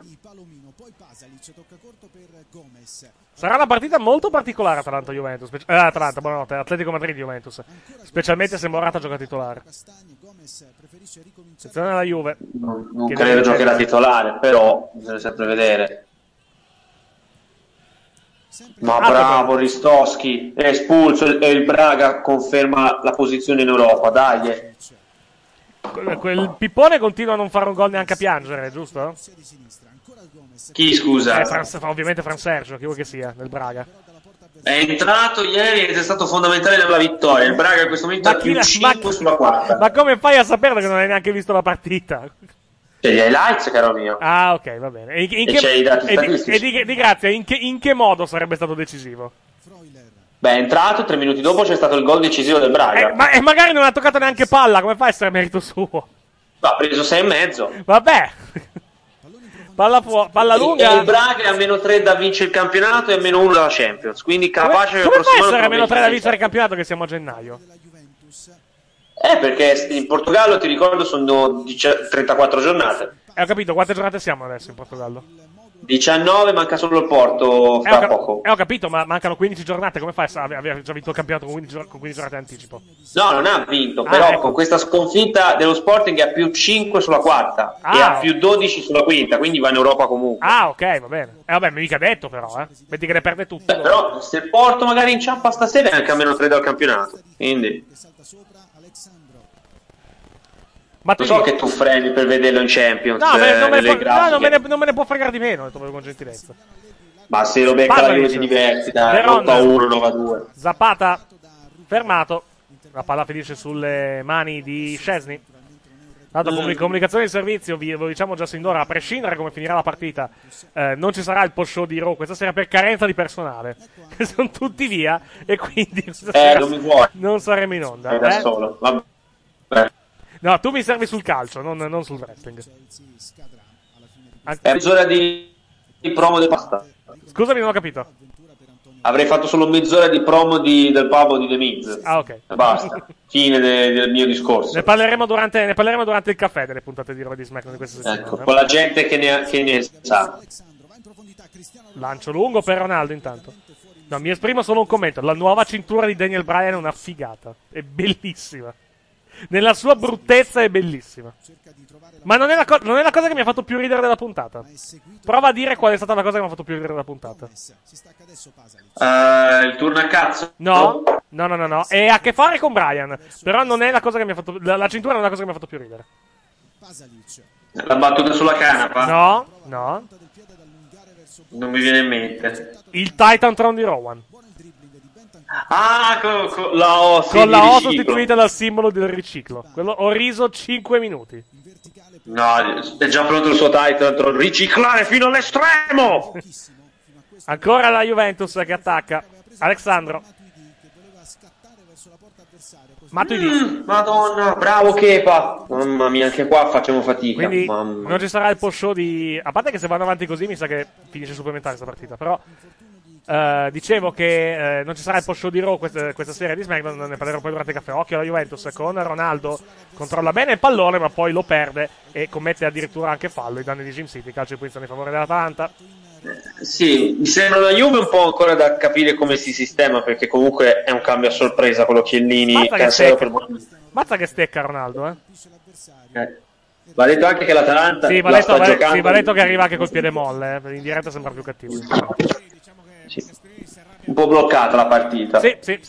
Sarà una partita molto particolare Atalanta-Juventus. Atalanta, buonanotte, Atletico Madrid-Juventus. Specialmente se Morata gioca titolare. Attenzione alla Juve. Non credo giocherà titolare, però bisogna sempre vedere. Ma bravo Ristoschi, è espulso e il Braga conferma la posizione in Europa, dai. Quel pippone continua a non fare un gol neanche a piangere, giusto? Chi, scusa? Ovviamente Fran Sergio, chi vuoi che sia, del Braga. È entrato ieri ed è stato fondamentale nella vittoria. Il Braga in questo momento ha più 5 sulla quarta. Ma come fai a saperlo che non hai neanche visto la partita? C'è gli highlights, caro mio. Ah, ok, va bene. C'è i dati statistici. Di grazia, in che modo sarebbe stato decisivo? Beh, è entrato, 3 minuti dopo c'è stato il gol decisivo del Braga. E magari non ha toccato neanche palla, come fa a essere merito suo? Ha preso 6,5. Vabbè. Palla lunga. E il Braga è a -3 da vincere il campionato e a -1 dalla Champions. Quindi capace come fa a essere a -3 da vincere il campionato che siamo a gennaio? Perché in Portogallo, ti ricordo, sono 34 giornate. Ho capito, quante giornate siamo adesso in Portogallo? 19, manca solo il Porto fra poco. Ho capito, ma mancano 15 giornate, come fai a aver già vinto il campionato con 15 giornate di anticipo? No, non ha vinto, però ecco. Con questa sconfitta dello Sporting è a più 5 sulla quarta e a più 12 sulla quinta, quindi va in Europa comunque. Ah, ok, va bene. Vabbè, mi mica detto però, Vedi che ne perde tutto. Però se il Porto magari inciampa stasera è anche a -3 dal campionato, quindi... Ma lo so che tu freni per vederlo in Champions. No, non me ne può fregare di meno, con gentilezza. Ma se lo becca la Juve ti diverti, dai. 8-1, 9-2. Zapata, fermato. La palla finisce sulle mani di Szczesny. Tanto comunicazione di servizio, vi lo diciamo già sin d'ora, a prescindere come finirà la partita, non ci sarà il post show di Raw questa sera per carenza di personale. Sono tutti via e quindi non mi vuoi. Non saremo in onda. Da solo, vabbè. No, tu mi servi sul calcio, non sul wrestling. È mezz'ora di promo del pasta. Scusami, non ho capito. Avrei fatto solo mezz'ora di promo del pub di The Miz. Ah, ok. Basta. Fine del mio discorso. Ne parleremo durante il caffè delle puntate di Raw di SmackDown di questa settimana. Ecco, con la gente che ne sa. Lancio lungo per Ronaldo intanto. No, mi esprimo solo un commento. La nuova cintura di Daniel Bryan è una figata. È bellissima. Nella sua bruttezza è bellissima. Ma non è la cosa che mi ha fatto più ridere della puntata. Prova a dire qual è stata la cosa che mi ha fatto più ridere della puntata. Il turno a cazzo? No. E ha a che fare con Bryan. Però non è la cosa che mi ha fatto. La cintura non è la cosa che mi ha fatto più ridere. La battuta sulla canapa? No. Non mi viene in mente. Il Titantron di Rowan. Ah, con la O sostituita dal simbolo del riciclo. Quello ho riso 5 minuti. No, è già pronto il suo title. Riciclare fino all'estremo. Ancora la Juventus che attacca. Alessandro Matuidi. Madonna, bravo Kepa. Mamma mia, anche qua facciamo fatica. Quindi non ci sarà il post show di... A parte che se vanno avanti così mi sa che finisce supplementare questa partita. Però dicevo che non ci sarà il post show di Raw questa serie di SmackDown. Ne parlerò poi durante il caffè. Occhio alla Juventus con Ronaldo. Controlla bene il pallone ma poi lo perde e commette addirittura anche fallo ai danni di Jim City. Calcio di punizione in favore dell'Atalanta. Sì, mi sembra una Juve un po' ancora da capire come si sistema, perché comunque è un cambio a sorpresa quello Chiellini. Mazza che stecca Ronaldo, Va detto anche che l'Atalanta va detto che arriva anche col piede molle, in diretta sembra più cattivo. Sì. Un po' bloccata la partita. Sì.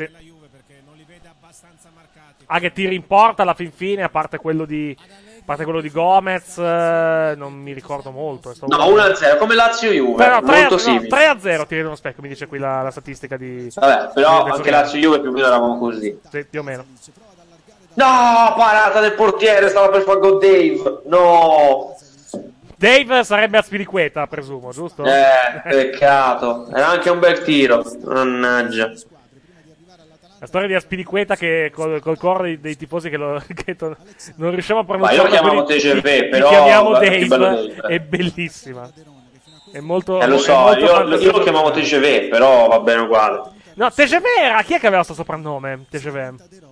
Anche tiri in porta alla fin fine, a parte quello di Gomez, non mi ricordo molto. No, 1-0, come Lazio-Juve, molto simile. 3-0 tiri dallo specchio, mi dice qui la statistica di... Vabbè, però anche Lazio-Juve più o meno eravamo così. Sì, più o meno. No, parata del portiere, stava per fare gol Dave. No. Dave sarebbe Azpilicueta, presumo, giusto? Peccato. Era anche un bel tiro. Mannaggia. La storia di Azpilicueta che col coro dei tifosi che non riusciamo a pronunciare. Ma io lo chiamavo TGV, però chiamiamo Dave, è bellissima. È molto. Lo so, io lo chiamavo TGV, però va bene uguale. No, TGV era chi è che aveva questo soprannome? TGV.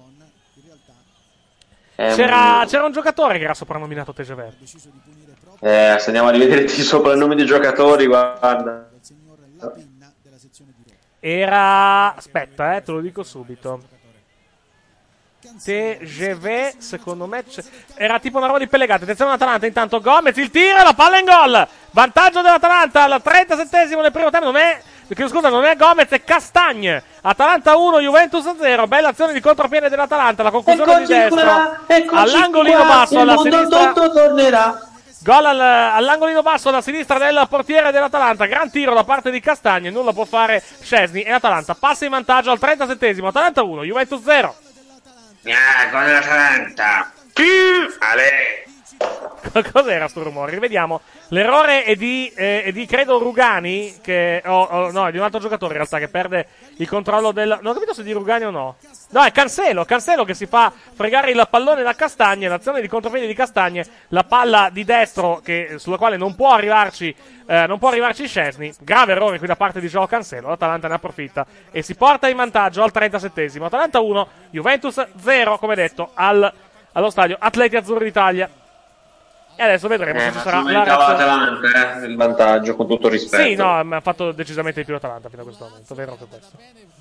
C'era un giocatore che era soprannominato TGV. Se andiamo a rivedere i soprannomi dei giocatori, guarda. Era... Aspetta, te lo dico subito. TGV, secondo me... Era tipo una roba di Pellegatti. Attenzione all'Atalanta, intanto Gomez, il tiro, la palla in gol. Vantaggio dell'Atalanta al 37esimo del primo tempo. Non è Gomez, è Castagne. Atalanta 1, Juventus 0. Bella azione di contropiede dell'Atalanta. La conclusione di destra. All'angolino basso, alla sinistra. Tornerà. Gol all'angolino basso da sinistra del portiere dell'Atalanta. Gran tiro da parte di Castagna. Nulla può fare Szczesny e Atalanta passa in vantaggio al 37esimo. Atalanta 1, Juventus 0. Con l'Atalanta. Ale. Cos'era sto rumore? Rivediamo. L'errore è di credo Rugani, che no, è di un altro giocatore in realtà che perde il controllo del... Non ho capito se è di Rugani o no. No, è Cancelo che si fa fregare il pallone da Castagne, l'azione di contropiede di Castagne, la palla di destro sulla quale non può arrivarci Szczesny. Grave errore qui da parte di Joao Cancelo. L'Atalanta ne approfitta e si porta in vantaggio al 37esimo. Atalanta 1, Juventus 0, come detto, allo stadio Atleti Azzurri d'Italia. E adesso vedremo se ci sarà la l'Atalanta, il vantaggio, con tutto rispetto. Sì, no, ha fatto decisamente di più l'Atalanta fino a questo momento, vero anche questo.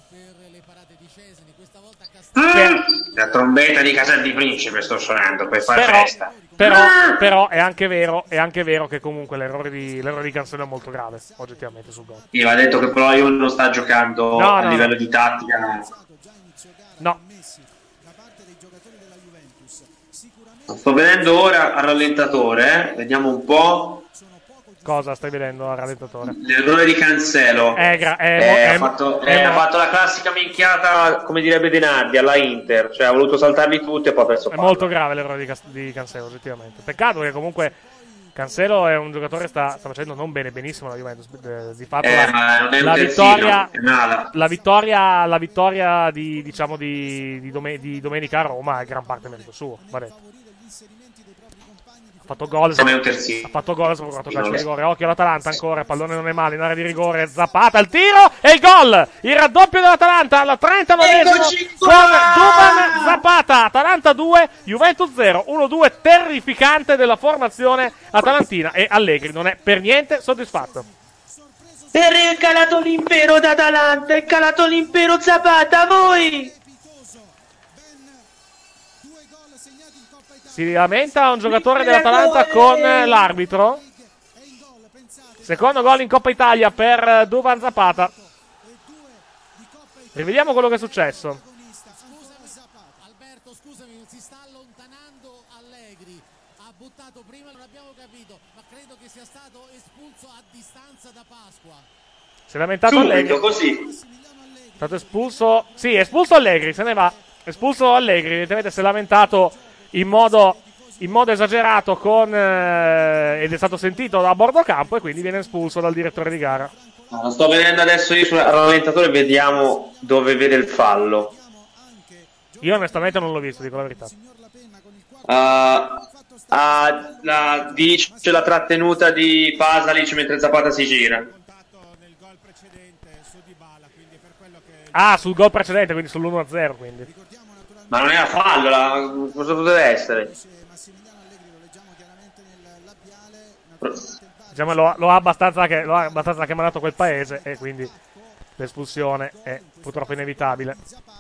La trombetta di Casal di Principe sto suonando per fare festa. Però è anche vero che comunque l'errore di Cancelo è molto grave, oggettivamente, sul gol. Io va detto che però io non sta giocando a livello di tattica. No. Sto vedendo ora al rallentatore, vediamo un po'. Cosa stai vedendo al rallentatore? L'errore di Cancelo. Ha fatto la classica minchiata, come direbbe De Nardi, alla Inter. Cioè ha voluto saltarli tutti e poi ha perso palla. È molto grave l'errore di Cancelo, oggettivamente. Peccato che comunque Cancelo è un giocatore che sta facendo non benissimo la Juventus. Di fatto la vittoria di domenica a Roma è gran parte merito suo, va detto. Ha fatto gol soprattutto calcio di rigore. Occhio all'Atalanta ancora, il pallone non è male in area di rigore. Zapata, il tiro e il gol, il raddoppio dell'Atalanta al 39esimo con Duvan Zapata. Atalanta 2, Juventus 0, 1-2 terrificante della formazione atalantina e Allegri non è per niente soddisfatto. È calato l'impero d'Atalanta, è calato l'impero Zapata, a voi! Si lamenta un giocatore dell'Atalanta con l'arbitro. Secondo gol in Coppa Italia per Duvan Zapata. Rivediamo quello che è successo. Alberto, scusami, si sta allontanando Allegri. Ha buttato prima, non abbiamo capito, ma credo che sia stato espulso a distanza da Pasqua. Si è lamentato Allegri. Così. È stato espulso. Sì, espulso Allegri, se ne va. Espulso Allegri, evidentemente si è lamentato in modo esagerato ed è stato sentito da bordo campo e quindi viene espulso dal direttore di gara. Lo sto vedendo adesso io sul rallentatore, vediamo dove vede il fallo. Io onestamente non l'ho visto, dico la verità. Dice la trattenuta di Pasalic mentre Zapata si gira. Sul gol precedente, quindi sull'1-0, quindi. Ma non era fallo, cosa poteva essere? Diciamo lo ha abbastanza che ha mandato quel paese e quindi l'espulsione è purtroppo inevitabile.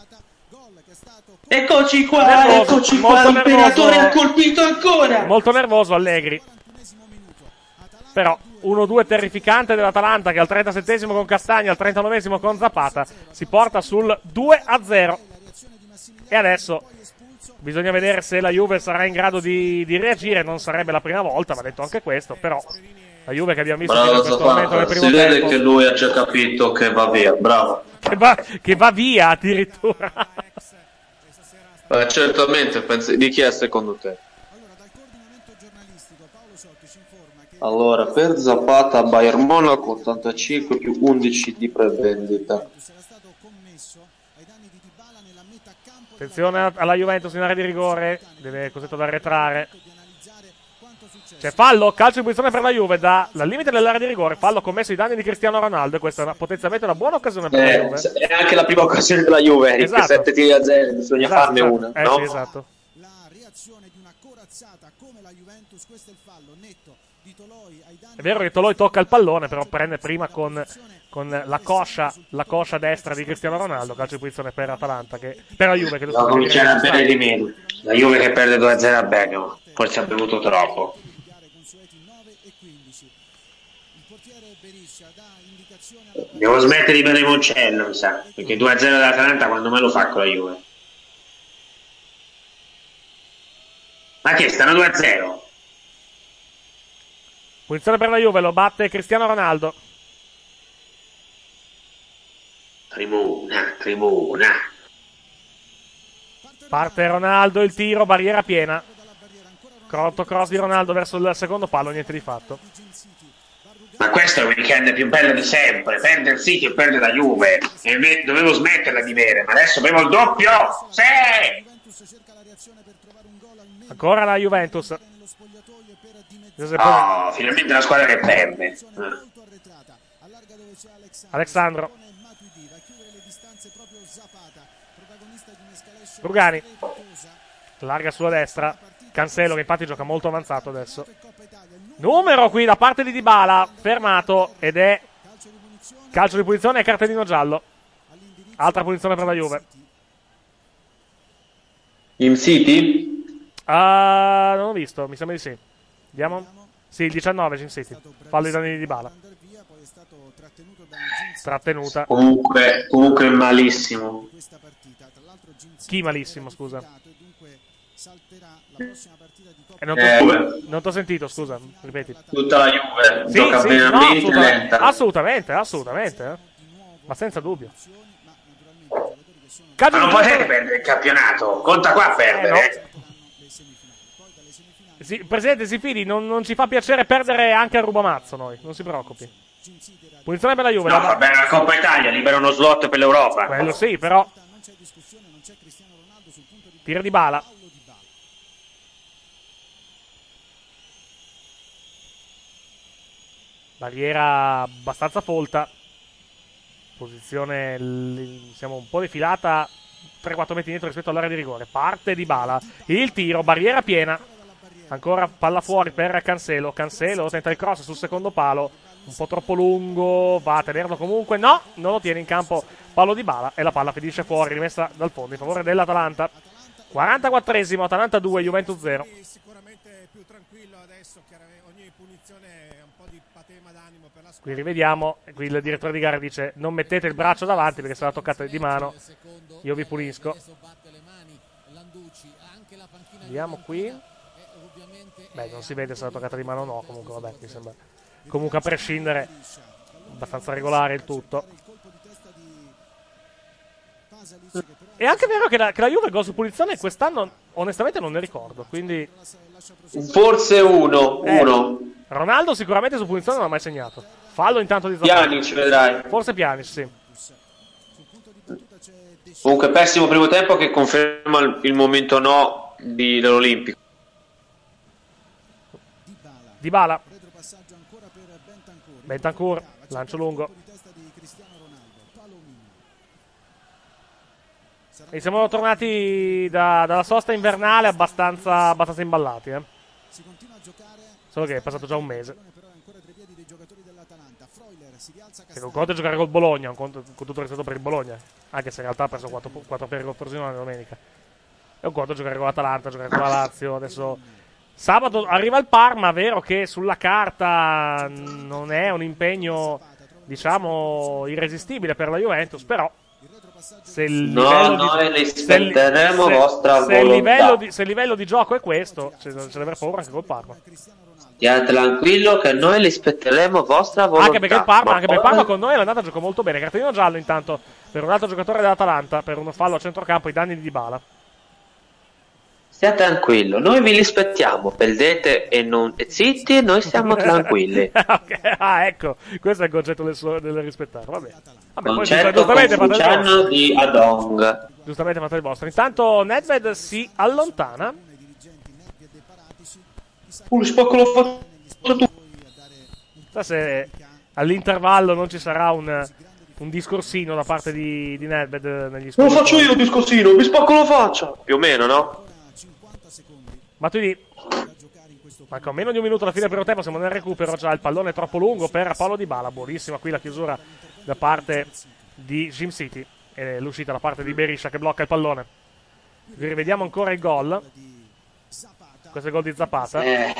Eccoci qua, l'imperatore ha colpito ancora. Molto nervoso Allegri. Però 1-2 terrificante dell'Atalanta che al 37esimo con Castagna, al 39esimo con Zapata si porta sul 2-0. E adesso bisogna vedere se la Juve sarà in grado di reagire. Non sarebbe la prima volta, va detto anche questo. Però la Juve che abbiamo visto fino a questo momento nel primo tempo, si vede tempo, che lui ha già capito che va via, bravo. Che va via addirittura. Certamente, di chi è secondo te? Allora, per Zapata Bayern Monaco 85 più 11 di prevendita. Attenzione alla Juventus in area di rigore, deve costretto ad arretrare. C'è fallo, calcio di posizione per la Juve dal limite dell'area di rigore, fallo commesso ai danni di Cristiano Ronaldo. Questa è potenzialmente una buona occasione per la Juve. È anche la prima occasione della Juve, esatto. 7 tiri a 0, bisogna farne una, no? Sì, esatto. La reazione di una corazzata come la Juventus, questo è il fallo netto di Toloi ai danni. È vero che Toloi tocca il pallone, però prende prima con la coscia destra di Cristiano Ronaldo. Calcio di posizione per Atalanta, per la Juve che cominciare a bere di meno. La Juve che perde 2-0 a Bergamo, forse ha bevuto troppo. Devo smettere di bere limoncello, mi sa, perché 2-0 dell'Atalanta quando me lo fa con la Juve. Ma che stanno 2-0? Punizione per la Juve, lo batte Cristiano Ronaldo. Tribuna. Parte Ronaldo, il tiro, barriera piena. Cross di Ronaldo verso il secondo palo, niente di fatto. Ma questo è il weekend più bello di sempre. Perde il City e perde la Juve. E dovevo smetterla di bere, ma adesso bevo il doppio. Sì! Ancora la Juventus. Oh, finalmente una squadra che perde. Alexandro. Rugani. Larga sulla destra. Cancelo che infatti gioca molto avanzato adesso. Numero qui da parte di Dybala. Fermato ed è calcio di punizione e cartellino giallo. Altra punizione per la Juve. Jim City? Non ho visto, mi sembra di sì. Vediamo. Sì, il 19 Jim City. Fallo di danni di Dybala. Trattenuta. Comunque malissimo. Chi malissimo, scusa? Non t'ho sentito, scusa, ripeti. Tutta la Juve sì, gioca sì, veramente no, lenta. Assolutamente. Ma senza dubbio. Ma non potete perdere il campionato. Conta qua a perdere. No. Sì, Presidente, si fidi, non ci fa piacere perdere anche a rubamazzo noi, non si preoccupi. Punizione per la Juve. No, va bene la Coppa Italia, libera uno slot per l'Europa. Quello sì, però. Tiro di Dybala. Barriera abbastanza folta. Posizione, siamo un po' defilata 3-4 metri indietro rispetto all'area di rigore. Parte Dybala. Il tiro, barriera piena. Ancora palla fuori per Cancelo. Cancelo tenta il cross sul secondo palo. Un po' troppo lungo. Va a tenerlo comunque. No, non lo tiene in campo Paulo Dybala. E la palla finisce fuori, rimessa dal fondo in favore dell'Atalanta. 44esimo, Atalanta 2, Juventus 0. Sicuramente più tranquillo adesso, ogni punizione è un po' di patema d'animo per la squadra. Qui rivediamo, qui il direttore di gara dice non mettete il braccio davanti perché se la toccate di mano io vi punisco. Vediamo qui. Beh, non si vede se la toccata di mano o no, comunque vabbè, mi sembra. Comunque a prescindere, abbastanza regolare il tutto. È anche vero che la Juve gol su punizione quest'anno onestamente non ne ricordo, quindi forse uno. Ronaldo sicuramente su punizione non ha mai segnato. Fallo intanto di Zapata. Pjanic, vedrai. Forse Pjanic, sì. Comunque pessimo primo tempo che conferma il momento no dell'Olimpico. Dybala. Bentancur, lancio lungo. E siamo tornati dalla sosta invernale abbastanza imballati, Solo che è passato già un mese. Che un conto è giocare col Bologna, con tutto il rispetto per il Bologna, anche se in realtà ha preso 4 per il Frosinone domenica. E un conto è giocare con l'Atalanta, giocare con la Lazio. Adesso sabato arriva il Parma, vero che sulla carta non è un impegno, diciamo, irresistibile per la Juventus, però se il noi rispetteremo vostra volontà. Se il livello di gioco è questo, c'è da aver paura anche col Parma. State tranquillo che noi rispetteremo vostra volontà. Anche perché il Parma con noi è andata a giocare molto bene. Cartellino giallo intanto per un altro giocatore dell'Atalanta per un fallo a centrocampo ai danni di Dybala. State tranquillo, noi vi rispettiamo, perdete e zitti, noi stiamo tranquilli. Okay. Ecco, questo è il concetto del rispettare, vabbè. Concetto confuciano di Adong. Giustamente fate il vostro. Intanto Nedved si allontana. Spacco lo faccio tu. Chissà se all'intervallo non ci sarà un discorsino da parte di Nedved negli Non lo faccio io il discorsino, mi spacco la faccia. Più o meno, no? Matuidi. Manca meno di un minuto alla fine del primo tempo, siamo nel recupero, già il pallone è troppo lungo per Paulo Dybala. Buonissima qui la chiusura da parte di Jim City e l'uscita da parte di Berisha che blocca il pallone. Vi rivediamo ancora il gol. Questo è il gol di Zapata.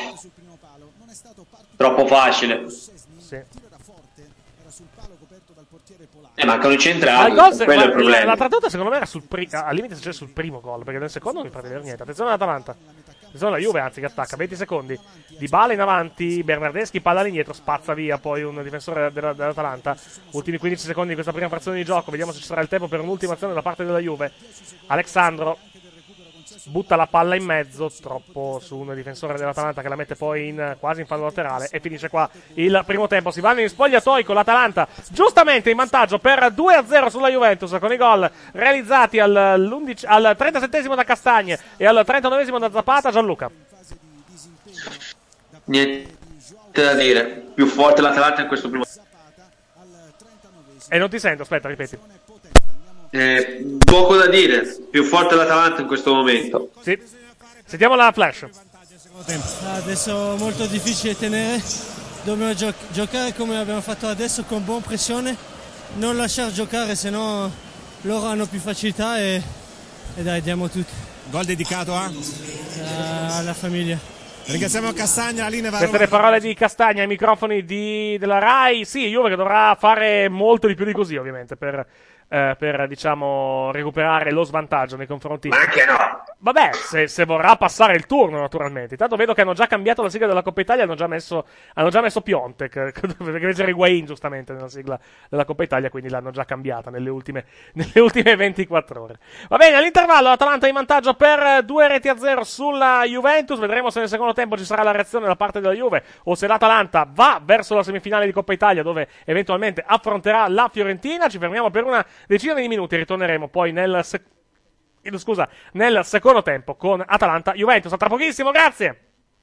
Troppo facile. Sì. Mancano i centrali, quello è il problema. La trattenuta secondo me era al limite se c'è sul primo gol, perché nel secondo non mi fa vedere niente. Attenzione all'Atalanta. Sono la Juve, anzi, che attacca. 20 secondi. Dybala in avanti, Bernardeschi, palla all'indietro, spazza via poi un difensore dell'Atalanta. Ultimi 15 secondi di questa prima frazione di gioco. Vediamo se ci sarà il tempo per un'ultima azione da parte della Juve. Alexandro butta la palla in mezzo, troppo su un difensore dell'Atalanta che la mette poi quasi in fallo laterale, e finisce qua il primo tempo. Si vanno in spogliatoi con l'Atalanta giustamente in vantaggio per 2-0 sulla Juventus, con i gol realizzati al 37esimo da Castagne e al 39esimo da Zapata. Gianluca. Niente da dire, più forte l'Atalanta in questo primo. E non ti sento, aspetta, ripeti. Poco da dire, più forte l'Atalanta in questo momento. Sì. Sentiamo la flash. Adesso è molto difficile tenere, dobbiamo giocare come abbiamo fatto adesso, con buona pressione, non lasciare giocare, se no loro hanno più facilità e dai, diamo tutto. Gol dedicato alla famiglia. Ringraziamo Castagna, la linea va. Queste le parole di Castagna ai microfoni della Rai. Sì, Juve che dovrà fare molto di più di così, ovviamente, per diciamo recuperare lo svantaggio nei confronti. Ma anche no. Vabbè, se vorrà passare il turno, naturalmente. Intanto vedo che hanno già cambiato la sigla della Coppa Italia, hanno già messo Piontek, perché invece era Higuain giustamente nella sigla della Coppa Italia, quindi l'hanno già cambiata nelle ultime 24 ore. Va bene, all'intervallo l'Atalanta in vantaggio per 2-0 sulla Juventus. Vedremo se nel secondo tempo ci sarà la reazione da parte della Juve o se l'Atalanta va verso la semifinale di Coppa Italia, dove eventualmente affronterà la Fiorentina. Ci fermiamo per una decina di minuti, ritorneremo poi nel secondo tempo con Atalanta-Juventus. A tra pochissimo, grazie!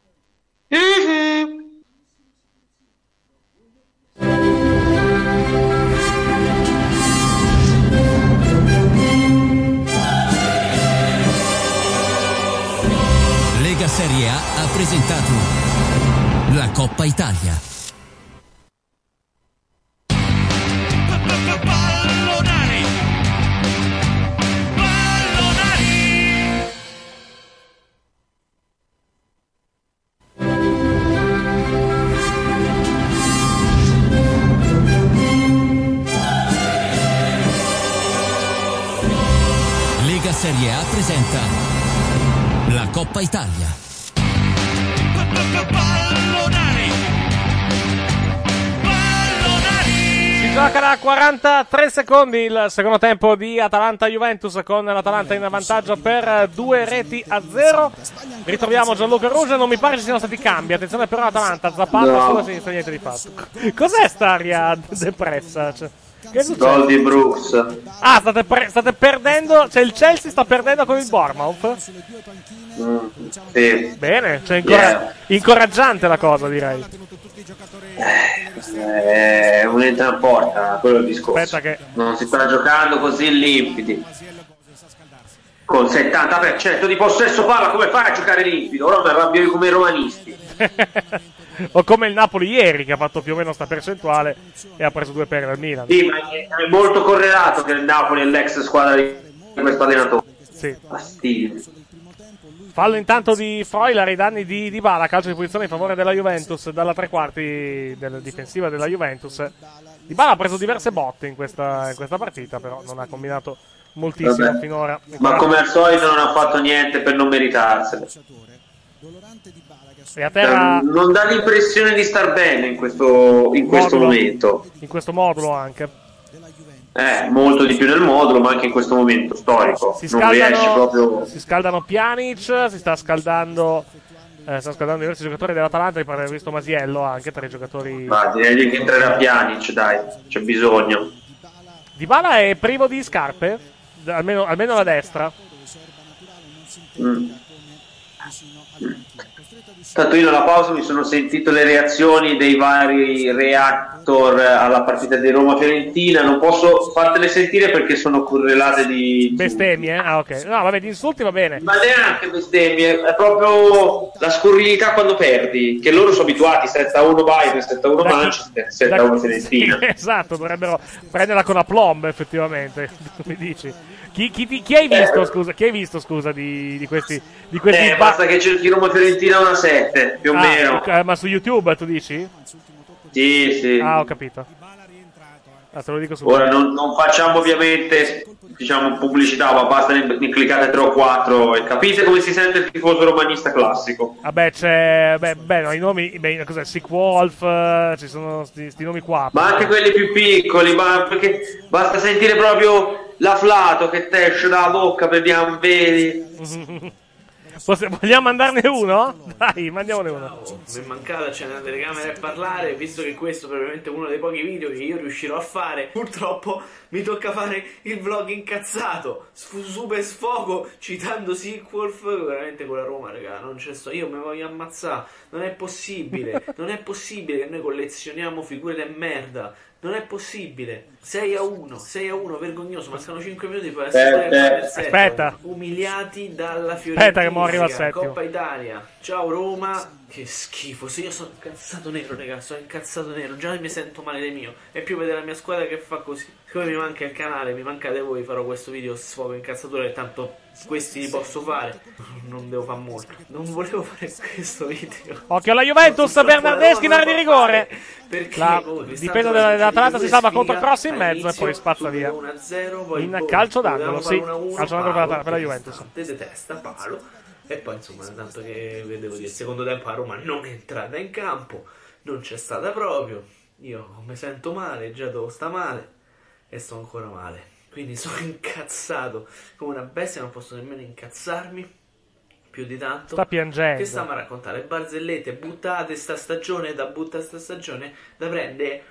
Lega Serie A ha presentato la Coppa Italia. Lega Serie A presenta la Coppa Italia. Si gioca da 43 secondi il secondo tempo di Atalanta-Juventus, con l'Atalanta in vantaggio per 2-0. Ritroviamo Gianluca Ruge, non mi pare ci siano stati cambi. Attenzione però Atalanta, Zapata sulla sinistra, niente di fatto. Cos'è sta aria depressa? Cioè, che succede? Gol di Brooks. Ah, state perdendo, cioè il Chelsea sta perdendo con il Bournemouth? Sì. Bene, cioè incoraggiante la cosa, direi. Un entra in porta, quello è il discorso. Aspetta che non si sta giocando così limpidi. Con 70% di possesso palla, come fai a giocare limpido? Ora mi arrabbio come i romanisti. O come il Napoli ieri, che ha fatto più o meno sta percentuale e ha preso 2 per il Milan. Sì, ma è molto correlato che il Napoli è l'ex squadra di questo allenatore. Sì. Fastidio. Fallo intanto di Freuler ai danni di Dybala, calcio di punizione in favore della Juventus dalla tre quarti della difensiva della Juventus. Dybala ha preso diverse botte in questa partita, però non ha combinato moltissimo finora. Ma come al solito non ha fatto niente per non meritarsene. E a terra non dà l'impressione di star bene in questo momento. In questo modulo anche. Molto di più nel modulo, ma anche in questo momento storico. Non riesce proprio. Si scaldano Pjanic, si sta scaldando diversi giocatori dell'Atalanta. Mi pare visto Masiello anche tra i giocatori. Ma direi che entrerà Pjanic, dai, c'è bisogno. Dybala è privo di scarpe, almeno la destra. Tanto io nella pausa mi sono sentito le reazioni dei vari reactor alla partita di Roma-Fiorentina. Non posso fartele sentire perché sono correlate di bestemmie. Ah, ok. No, vabbè, di insulti va bene. Ma neanche bestemmie, è proprio la scurrilità quando perdi, che loro sono abituati 7-1 Bayern, 7-1 Manchester, 7-1 Fiorentina. Sì, esatto, dovrebbero prenderla con aplomb, effettivamente. Mi dici? Chi hai visto, scusa? Chi hai visto, scusa, di questi basta che cerchi Roma-Fiorentina una 7, più o meno. Ma su YouTube tu dici? Sì. Ah, ho capito. Te lo dico subito. Ora non facciamo ovviamente, diciamo, pubblicità, ma basta ne cliccate 3 o 4 e capite come si sente il tifoso romanista classico. Vabbè, c'è... no, i nomi... cos'è? Sick Wolf, ci sono sti nomi qua. Ma anche quelli più piccoli, ma perché basta sentire proprio l'afflato che te esce dalla bocca, vediamo, vedi... Vogliamo mandarne uno? Dai, mandiamone uno. Mi è mancata accendere la telecamera e parlare, visto che questo è probabilmente uno dei pochi video che io riuscirò a fare. Purtroppo mi tocca fare il vlog incazzato, super sfogo, citando Sequolf, veramente con la Roma, raga, non c'è sto, io mi voglio ammazzare, non è possibile, non è possibile che noi collezioniamo figure de merda. Non è possibile. 6-1, vergognoso. Mancano 5 minuti per essere aspetta. Umiliati dalla Fiorentina. Aspetta che mo arriva al settimo. Coppa Italia. Ciao Roma. Che schifo. Se io sono incazzato nero, ragazzi. Sono incazzato nero. Già mi sento male di mio. E più vedere la mia squadra che fa così. Siccome mi manca il canale, mi mancate voi, farò questo video sfogo incazzatura che tanto questi li posso fare. Non devo fare molto. Non volevo fare questo video. Occhio alla Juventus, Bernardeschi in area di rigore. La difesa dell'Atalanta si salva contro cross in mezzo e poi spazza via. 1-0, poi in calcio d'angolo, sì. Calcio d'angolo per la Juventus. Di testa, palo. E poi insomma, tanto che vedevo dire, il secondo tempo a Roma non è entrata in campo, non c'è stata proprio. Io mi sento male, già devo sta male e sto ancora male. Quindi sono incazzato come una bestia, non posso nemmeno incazzarmi più di tanto. Sta piangendo. Che stiamo a raccontare? Barzellette buttate sta stagione, da buttare sta stagione, da prendere,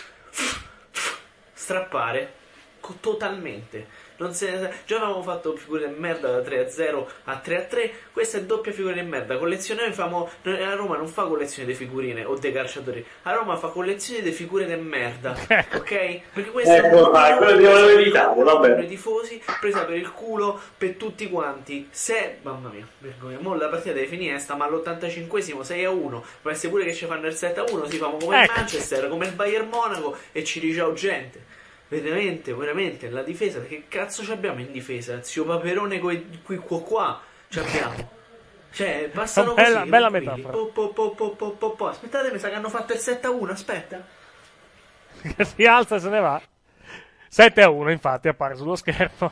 strappare totalmente. Non se ne... Già avevamo fatto figure di merda da 3-0 a 3-3. Questa è doppia figura di merda. Collezione famo... A Roma non fa collezione di figurine o dei calciatori. A Roma fa collezione di figure di merda. Ok? Perché questo è quello che volevo evitare, vabbè. I tifosi presa per il culo per tutti quanti. Se... Mamma mia, vergogna. Mo la partita deve finire, sta ma all'85esimo 6-1. Può essere pure che ci fanno il 7-1. Si fanno come il Manchester, come il Bayern Monaco e ci riciao gente. Veramente, la difesa, che cazzo ci abbiamo in difesa? Zio Paperone qua ci abbiamo. Cioè, passano così. Bella metafora. Aspettate, mi sa che hanno fatto il 7-1, aspetta. Che si alza e se ne va. 7-1, infatti, appare sullo schermo.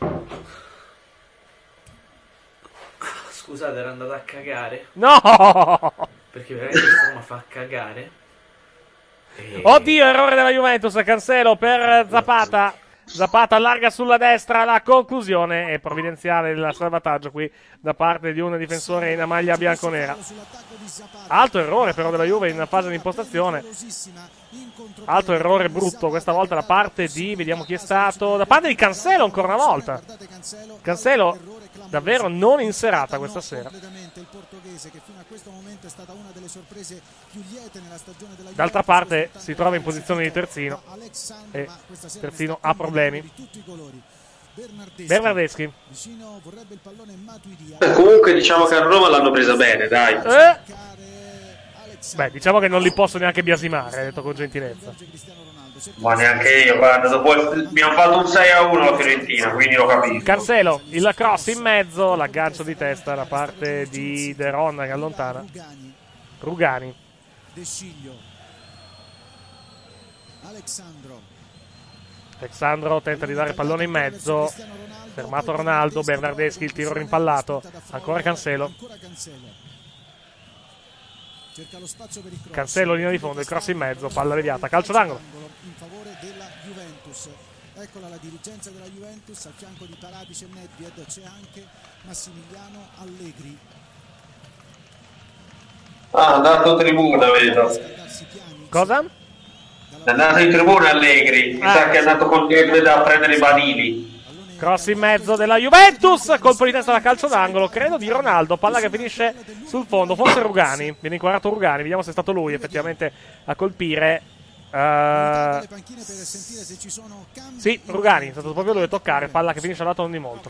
Scusate, ero andato a cagare. No! Perché veramente questa mi fa cagare. Oddio, errore della Juventus, Cancelo per Zapata. Zapata allarga sulla destra, la conclusione è provvidenziale il salvataggio qui da parte di un difensore in maglia bianconera. Alto errore però della Juve in fase di impostazione. Alto errore brutto questa volta da parte di, vediamo chi è stato, da parte di Cancelo ancora una volta. Cancelo davvero non in serata questa sera. D'altra parte si trova in posizione di terzino e terzino ha problemi. Bernardeschi. Comunque diciamo che a Roma l'hanno presa bene, dai. Beh, diciamo che non li posso neanche biasimare, detto con gentilezza. Ma neanche io, guarda, dopo abbiamo fatto un 6-1 la Fiorentina, quindi lo capisco. Cancelo, il cross in mezzo, l'aggancio di testa da parte di De Ron che allontana. Rugani. Alexandro tenta di dare il pallone in mezzo, fermato Ronaldo, Bernardeschi, il tiro rimpallato, ancora Cancelo. Cancelo linea di fondo, il cross in mezzo, palla deviata, calcio d'angolo. In favore della Juventus. Eccola la dirigenza della Juventus, al fianco di Paratici e Nedved c'è anche Massimiliano Allegri. Ah, è andato in tribuna, vedo. Cosa? È andato in tribuna Allegri, mi sa che è andato con Nedved a prendere i badili. Cross in mezzo della Juventus, colpo di testa da calcio d'angolo, credo di Ronaldo, palla che finisce sul fondo, forse Rugani, viene inquadrato Rugani, vediamo se è stato lui effettivamente a colpire. Sì, Rugani, è stato proprio lui a toccare, palla che finisce a lato non di molto.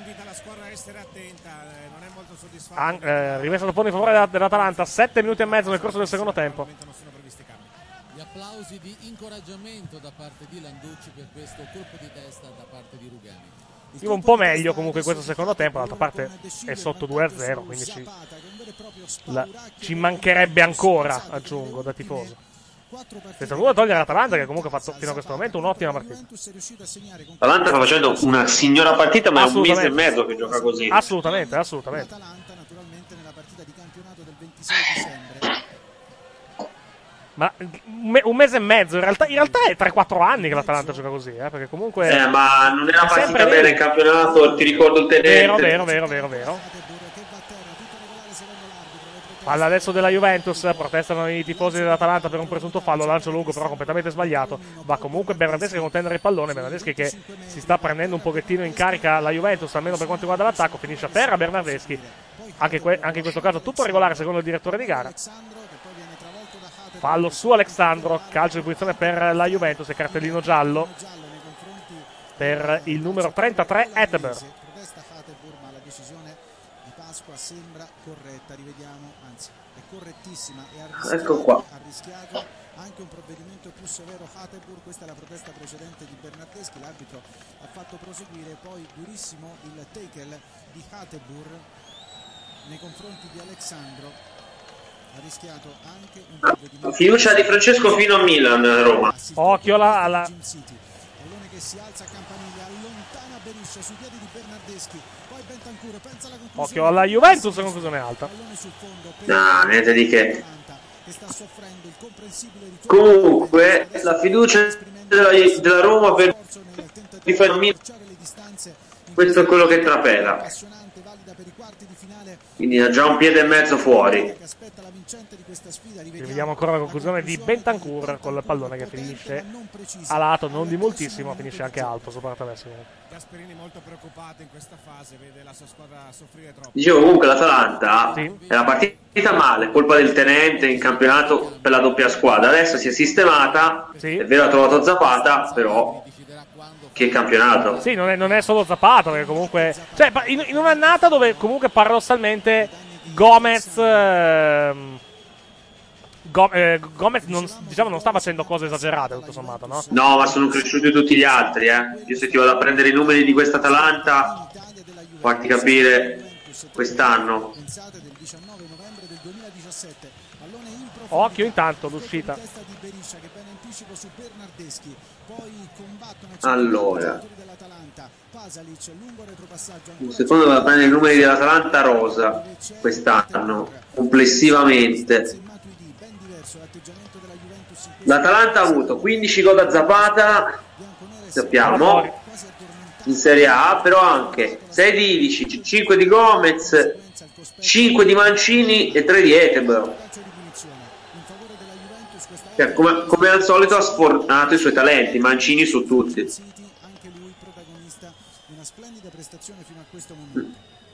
Rimessa da fondo in favore dell'Atalanta, 7 minuti e mezzo nel corso del secondo tempo. Gli applausi di incoraggiamento da parte di Landucci per questo colpo di testa da parte di Rugani. Io un po' meglio comunque in questo secondo tempo, d'altra parte è sotto 2-0, quindi ci mancherebbe ancora, aggiungo, da tifoso. senza nulla togliere l'Atalanta, che comunque ha fatto fino a questo momento un'ottima partita. L'Atalanta sta facendo una signora partita, ma è un mese e mezzo che gioca così. Assolutamente. L'Atalanta naturalmente nella partita di campionato del 26 dicembre. Ma un mese e mezzo, in realtà è 3-4 anni che l'Atalanta gioca così, perché comunque... ma non era partita bene in campionato, ti ricordo il tenente. Vero. Palla adesso della Juventus, protestano i tifosi dell'Atalanta per un presunto fallo, lancio lungo però completamente sbagliato, va comunque Bernardeschi a contendere il pallone, Bernardeschi che si sta prendendo un pochettino in carica la Juventus, almeno per quanto riguarda l'attacco, finisce a terra Bernardeschi, anche in questo caso tutto regolare secondo il direttore di gara. Fallo su Alexandro, calcio di punizione per la Juventus e cartellino giallo per il numero 33 Ettenberg. La decisione di Pasqua sembra corretta, rivediamo, anzi è correttissima e ha rischiato anche un provvedimento più severo Hateboer. Questa è la protesta precedente di Bernardeschi, l'arbitro ha fatto proseguire, poi durissimo il tackle di Hateboer nei confronti di Alexandro. Ha rischiato anche un provvedimento. Fiducia di Francesco fino a Milan, Roma. Occhio alla... Pallone che si alza a campaniglia, allontana Beriscia sui piedi di Bernardeschi, poi Bentancur pensa alla conclusione. Occhio alla Juventus, conclusione alta. Pallone sul fondo, No, niente di che. che sta soffrendo il comprensibile ritorno. Comunque, la fiducia della Roma per difendere Milan, questo è quello che trapela. Quindi ha già un piede e mezzo fuori. Vediamo ancora la conclusione di Bentancur con il pallone che finisce a lato, non di moltissimo, finisce anche alto sopra la traversa. Gasperini molto preoccupato in questa fase, vede la sua squadra soffrire troppo. Dicevo, comunque l'Atalanta era partita male, colpa del tenente in campionato per la doppia squadra. Adesso si è sistemata, è vero, ha trovato Zapata, però che campionato. Sì, non è solo Zapata, perché comunque... Cioè, in un'annata dove comunque paradossalmente Gomez non sta facendo cose esagerate, tutto sommato, no? No, ma sono cresciuti tutti gli altri, Io se ti vado a prendere i numeri di questa Atalanta, farti capire quest'anno. Occhio intanto l'uscita. Allora, un secondo vado a prendere i numeri dell'Atalanta rosa quest'anno complessivamente. L'Atalanta ha avuto 15 gol da Zapata, sappiamo, in Serie A, però anche 6 di Ilicic, 5 di Gomez, 5 di Mancini e 3 di Ettenberg. Cioè, come al solito ha sfornato i suoi talenti, Mancini su tutti. Anche lui protagonista di una splendida prestazione fino a questo momento.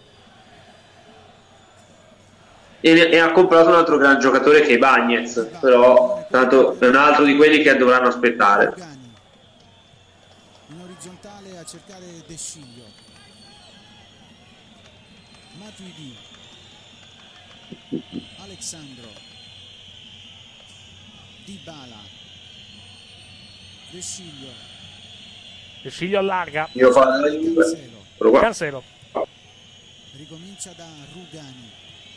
E ha comprato un altro gran giocatore che è Bagnez, però tanto è un altro di quelli che dovranno aspettare. In orizzontale a cercare De Sciglio. Matuidi. Alexandro. Dybala. De Sciglio. De Sciglio allarga. Io farò la Juve. Cancelo. Ricomincia da Rugani.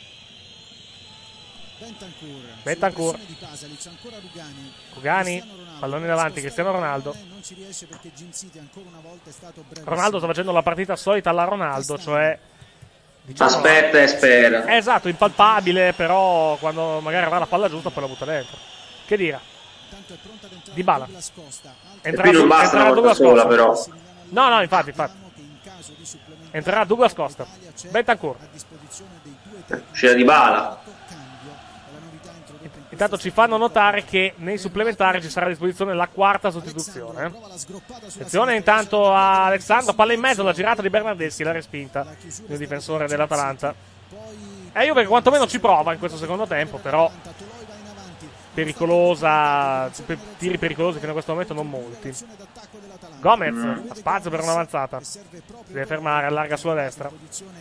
Bentancur. Rugani, pallone davanti, Cristiano Ronaldo. Ronaldo sta facendo la partita solita alla Ronaldo, cioè diciamo, aspetta e spera. Esatto, impalpabile, però quando magari avrà la palla giusta poi la butta dentro. Che dire? Dybala. E qui non basta una volta sola, però. No, infatti. Entrerà Douglas Costa. Bentancur. C'era Dybala. Intanto ci fanno notare che nei supplementari ci sarà a disposizione la quarta sostituzione. Attenzione intanto a Alexandro, palla in mezzo, la girata di Bernardeschi, la respinta il difensore dell'Atalanta. Juve che quantomeno ci prova in questo secondo tempo, però pericolosa, tiri pericolosi fino a questo momento non molti. Gomez ha spazio per un'avanzata, si deve fermare, allarga sulla destra.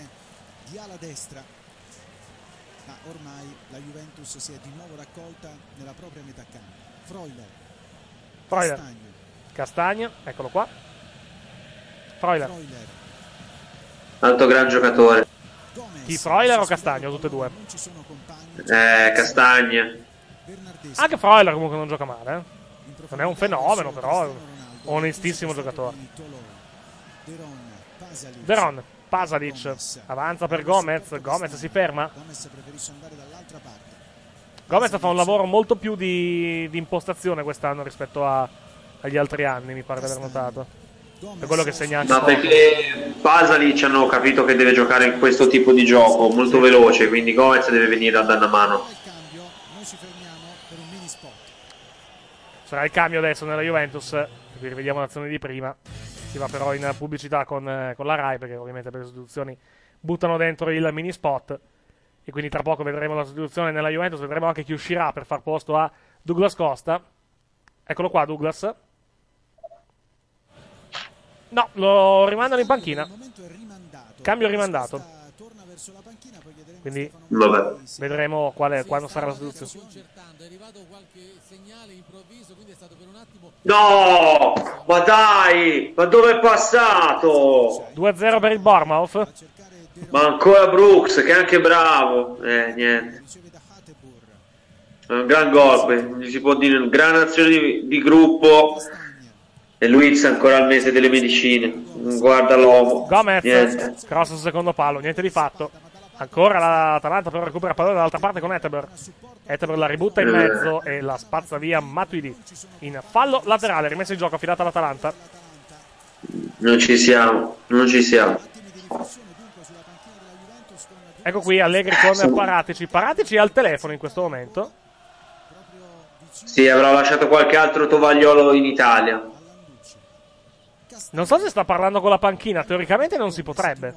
Ma ormai la Juventus si è di nuovo raccolta nella propria metà campo. Freuler. Castagno, eccolo qua. Freuler. Altro gran giocatore. Chi, Freuler o Castagno? Tutte e due. Castagna. Anche Freuler comunque non gioca male, eh. Non è un fenomeno, però è un onestissimo giocatore. Deron, Pasalic avanza per Gomez. Gomez si ferma. Gomez fa un lavoro molto più di impostazione quest'anno rispetto agli altri anni, mi pare di aver notato. È quello che segna anche. Ma perché Pasalic hanno capito che deve giocare in questo tipo di gioco molto veloce, quindi Gomez deve venire a dare una mano. Sarà il cambio adesso nella Juventus. Qui rivediamo l'azione di prima. Si va però in pubblicità con la Rai, perché ovviamente per le sostituzioni buttano dentro il mini spot. E quindi tra poco vedremo la sostituzione nella Juventus. Vedremo anche chi uscirà per far posto a Douglas Costa. Eccolo qua Douglas. No, lo rimandano in panchina. Cambio rimandato. Quindi vabbè, vedremo quando sarà la sostituzione. No, ma dai, ma dove è passato? 2-0 per il Bournemouth. Ma ancora Brooks, che è anche bravo. Niente. È un gran gol, si può dire, una gran azione di gruppo. E Luiz ancora al mese delle medicine. Guarda l'uomo. Gomez, cross sul secondo palo, niente di fatto. Ancora l'Atalanta però recupera il pallone dall'altra parte con Etteber. Etteber la ributta in mezzo e la spazza via Matuidi. In fallo laterale, rimessa in gioco, affidata all'Atalanta. Non ci siamo, non ci siamo. Ecco qui Allegri con Paratici. Paratici è al telefono in questo momento. Sì, avrà lasciato qualche altro tovagliolo in Italia. Non so se sta parlando con la panchina, teoricamente non si potrebbe.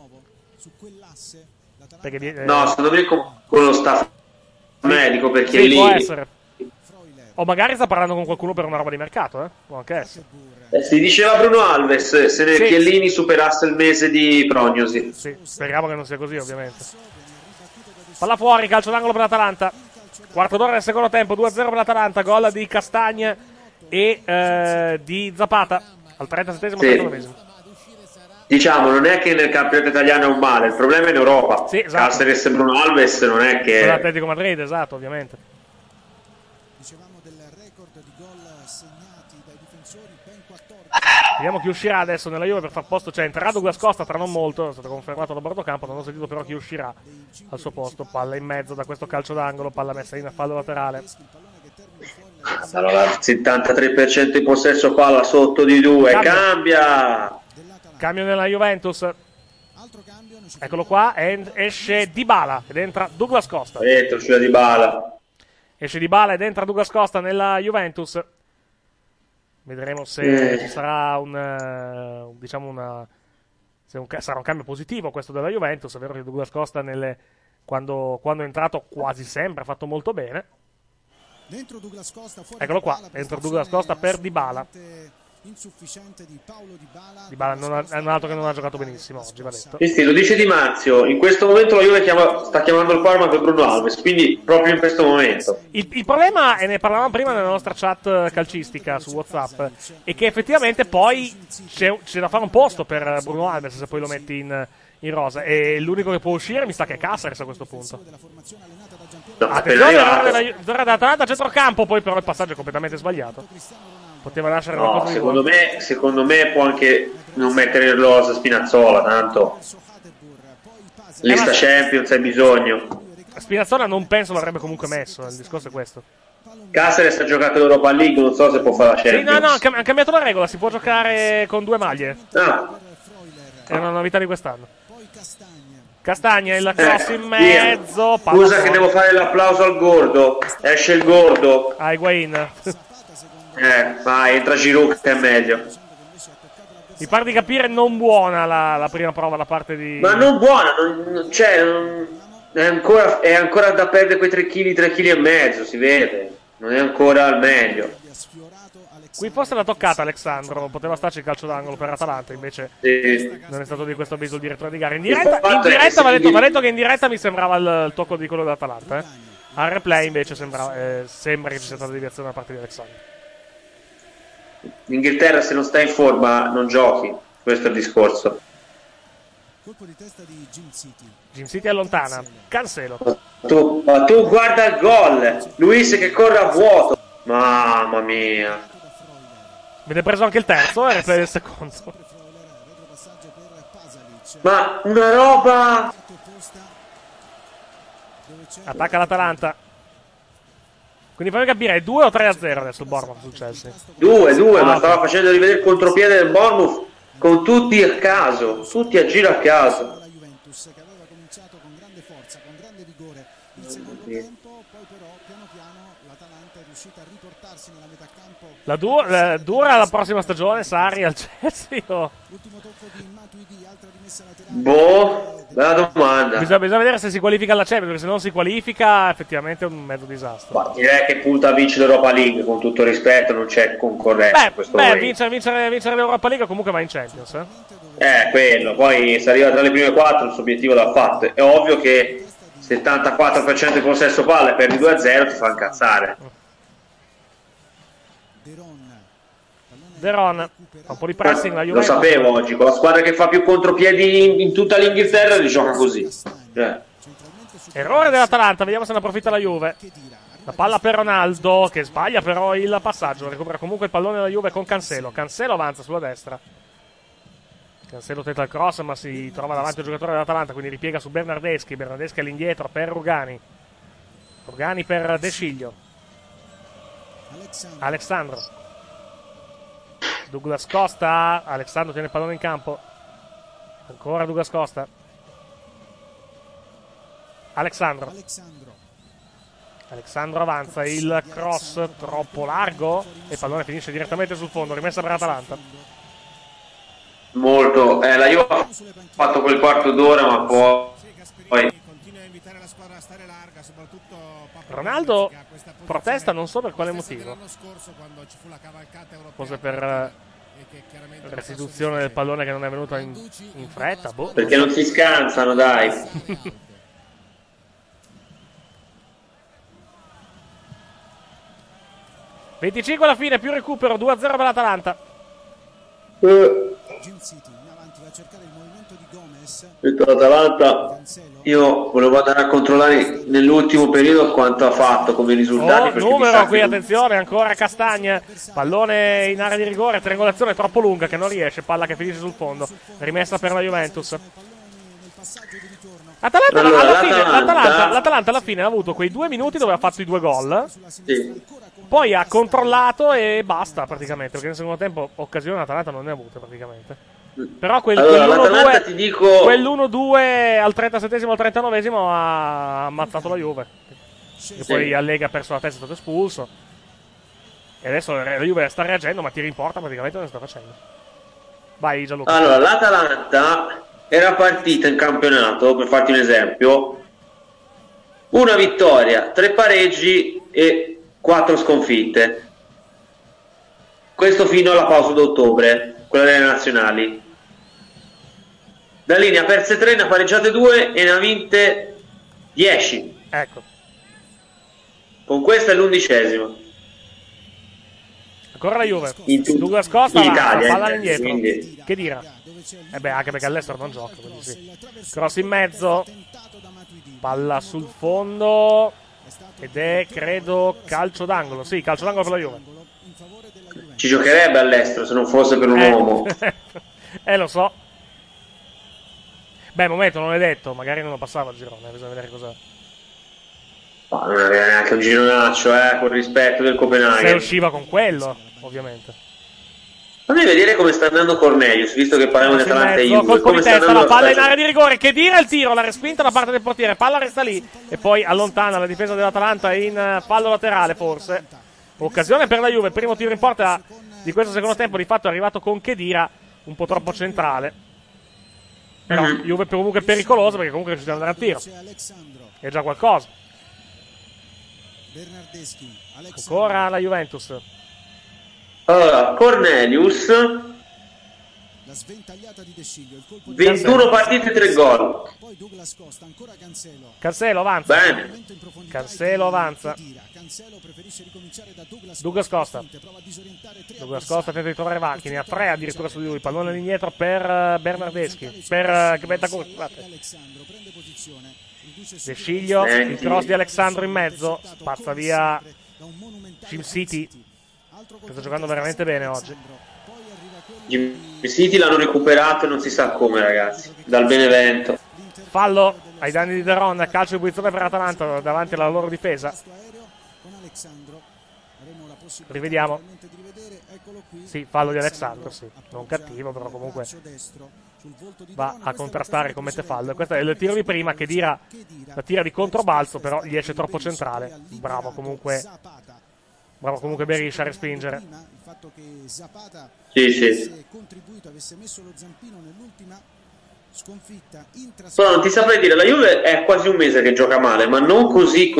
Perché, no, secondo me con lo staff medico, perché sì, lì può essere. O magari sta parlando con qualcuno per una roba di mercato, può anche essere. Si diceva Bruno Alves, se ne Chiellini superasse il mese di prognosi. Sì, speriamo che non sia così, ovviamente. Palla fuori, calcio d'angolo per l'Atalanta. Quarto d'ora del secondo tempo, 2-0 per l'Atalanta, gol di Castagne e di Zapata al 37esimo, 39esimo. Diciamo, non è che nel campionato italiano è un male, il problema è in Europa. Sì, esatto. Caceres e Bruno Alves non è che... L'Atletico Madrid, esatto, ovviamente. Dicevamo del record di gol segnati dai difensori, ben 14. Vediamo chi uscirà adesso nella Juve per far posto. Cioè, entrerà Douglas Costa tra non molto, è stato confermato da bordo campo, non ho sentito però chi uscirà al suo posto. Palla in mezzo da questo calcio d'angolo, palla messa in fallo laterale. Allora, 73% di possesso, palla sotto di 2, cambia! Cambio nella Juventus. Eccolo qua, esce Dybala ed entra Douglas Costa. Dentro c'è Dybala. Esce Dybala ed entra Douglas Costa nella Juventus. Vedremo se ci sarà sarà un cambio positivo questo della Juventus. È vero che Douglas Costa quando è entrato quasi sempre ha fatto molto bene. Eccolo qua, entra Douglas Costa per Dybala. Insufficiente di Paolo Dybala è un altro che non ha giocato benissimo oggi, va detto. Sì, lo dice Di Marzio, in questo momento la Juve sta chiamando il Parma per Bruno Alves, quindi proprio in questo momento. Il problema, e ne parlavamo prima nella nostra chat calcistica su WhatsApp, è che effettivamente poi c'è da fare un posto per Bruno Alves se poi lo metti in rosa, e l'unico che può uscire mi sa che è Caceres a questo punto. No, attenzione, errore dell'Atalanta a centrocampo, poi però il passaggio è completamente sbagliato. Poteva lasciare no, secondo me può anche non mettere in rosa Spinazzola, tanto lista Champions hai bisogno. Spinazzola non penso l'avrebbe comunque messo, il discorso è questo. Caceres ha giocato l'Europa League, non so se può fare la Champions. Sì, no, hanno cambiato la regola, si può giocare con 2 maglie. È una novità di quest'anno. Castagna, il cross in mezzo. Scusa che devo fare l'applauso al Gordo. Esce il Gordo. Higuain. Vai, entra Giroud che è meglio. Mi pare di capire non buona la prima prova da parte di... Ma non buona, è ancora da perdere quei 3 kg e mezzo, si vede. Non è ancora al meglio. Qui forse l'ha toccata Alexandro, poteva starci il calcio d'angolo per Atalanta, invece non è stato di questo avviso il direttore di gara. In diretta va detto che in diretta mi sembrava il tocco di quello dell'Atalanta. Al replay invece sembra che ci sia stata deviazione da parte di Alexandro. In Inghilterra se non stai in forma non giochi, questo è il discorso. Colpo di testa di Jim City. Jim City allontana. Cancelo. Ma tu guarda il gol. Luis che corre a vuoto. Mamma mia. Viene preso anche il terzo e replay del secondo. Ma una roba. Attacca l'Atalanta. Quindi fammi capire, è 2 o 3-0 adesso il Bournemouth sul Chelsea? 2, ma stava facendo rivedere il contropiede del Bournemouth con tutti a caso, tutti a giro a caso. La Juventus che aveva cominciato con grande forza, con grande vigore il secondo tempo, poi però piano piano l'Atalanta è riuscita a riportarsi nella metà campo. Dura la prossima stagione Sarri al Chelsea? L'ultimo tocco di Matuidi, altra rimessa laterale. Boh, bella domanda. Bisogna vedere se si qualifica alla Champions, perché se non si qualifica effettivamente è un mezzo disastro. Ma direi che punta a vincere l'Europa League, con tutto il rispetto, non c'è concorrenza in questo momento. Vincere l'Europa League comunque va in Champions. Quello, poi se arriva tra le prime 4 il suo obiettivo l'ha fatto. È ovvio che 74% di possesso palla e perdi 2-0 ti fa incazzare. De Ron, un po' di pressing la Juventus. Lo sapevo oggi, con la squadra che fa più contropiedi in tutta l'Inghilterra li gioca così. Errore dell'Atalanta, vediamo se ne approfitta la Juve. La palla per Ronaldo, che sbaglia però il passaggio. Recupera comunque il pallone della Juve con Cancelo. Cancelo avanza sulla destra. Cancelo tenta il cross, ma si trova davanti al giocatore dell'Atalanta, quindi ripiega su Bernardeschi. Bernardeschi all'indietro per Rugani. Rugani per De Sciglio. Alexandro. Douglas Costa. Alexandro tiene il pallone in campo. Ancora Douglas Costa. Alexandro avanza, il cross troppo largo e il pallone finisce direttamente sul fondo, rimessa per l'Atalanta. Molto, la Juve ha fatto quel quarto d'ora, ma poi Ronaldo protesta, non so per quale motivo, forse per restituzione del pallone che non è venuta in fretta, boh. Perché non si scansano, dai. 25 alla fine, più recupero, 2-0 per l'Atalanta. L'Atalanta, io volevo andare a controllare nell'ultimo periodo quanto ha fatto come risultati. Numero qui, attenzione, ancora Castagne, pallone in area di rigore, triangolazione troppo lunga che non riesce, palla che finisce sul fondo, rimessa per la Juventus. L'Atalanta alla fine ha avuto quei 2 minuti dove ha fatto i 2 gol. Sì. Poi ha controllato e basta praticamente, perché nel secondo tempo occasione l'Atalanta non ne ha avute praticamente. Però quell'1-2 al 37esimo al 39esimo ha ammazzato la Juve. E poi Allegri ha perso la testa, è stato espulso. E adesso la Juve sta reagendo, ma tiri in porta praticamente non sta facendo. Vai Gianluca. Allora, l'Atalanta era partita in campionato, per farti un esempio, una vittoria, 3 pareggi e 4 sconfitte. Questo fino alla pausa d'ottobre, quella delle nazionali. Da lì ne ha perse 3, ne ha pareggiate 2 e ne ha vinte 10. Ecco. Con questa è l'11ª. Ancora la Juve. Douglas Costa in Italia, palla indietro. Quindi. Che dirà? Anche perché all'estero non gioca, quindi sì. Cross in mezzo. Palla sul fondo. Ed è, credo, calcio d'angolo. Sì, calcio d'angolo per la Juve. Ci giocherebbe all'estero se non fosse per un uomo. Lo so. Beh, momento, non è detto. Magari non lo passava il girone. Bisogna vedere cos'è. No, non aveva neanche un gironaccio, con rispetto del Copenaghen. Se usciva con quello, ovviamente. Fammi vedere come sta andando Cornelius, visto che parliamo di Atalanta e Juve. Colpo di testa, la palla in area di rigore, che dire il tiro, la respinta da parte del portiere, palla resta lì e poi allontana la difesa dell'Atalanta in fallo laterale forse. Occasione per la Juve, primo tiro in porta di questo secondo tempo, di fatto è arrivato con Khedira, un po' troppo centrale. Però Juve comunque pericolosa perché comunque riesce ad andare a tiro. È già qualcosa. Ancora la Juventus. Allora, Cornelius La sventagliata di De Sciglio, il colpo 21 partite, 3 gol. Poi Douglas Costa, ancora Cancelo. Cancelo avanza. Bene. Cancelo avanza. Cancelo preferisce ricominciare da Douglas Costa. Douglas Costa tenta di trovare Vacchi, ne ha 3 addirittura su di lui. Pallone indietro per Bernardeschi. Per Bentancur, scusate. De Sciglio, il cross di Alexandro in mezzo. Spazza via Jim City, che sta giocando veramente bene oggi. Jim City l'hanno recuperato e non si sa come, ragazzi, dal Benevento. Fallo ai danni di Deron, calcio di punizione per Atalanta davanti alla loro difesa. Rivediamo. Sì, fallo di Alexandro, sì. Non cattivo, però comunque va a contrastare, commette fallo. Questo è il tiro di prima che Dira la tira di controbalzo, però gli esce troppo centrale. Bravo comunque Berisha a respingere. Il fatto che Zapata Sì. contribuito, avesse messo lo zampino nell'ultima sconfitta in Però non ti saprei dire, la Juve è quasi un mese che gioca male, ma non così.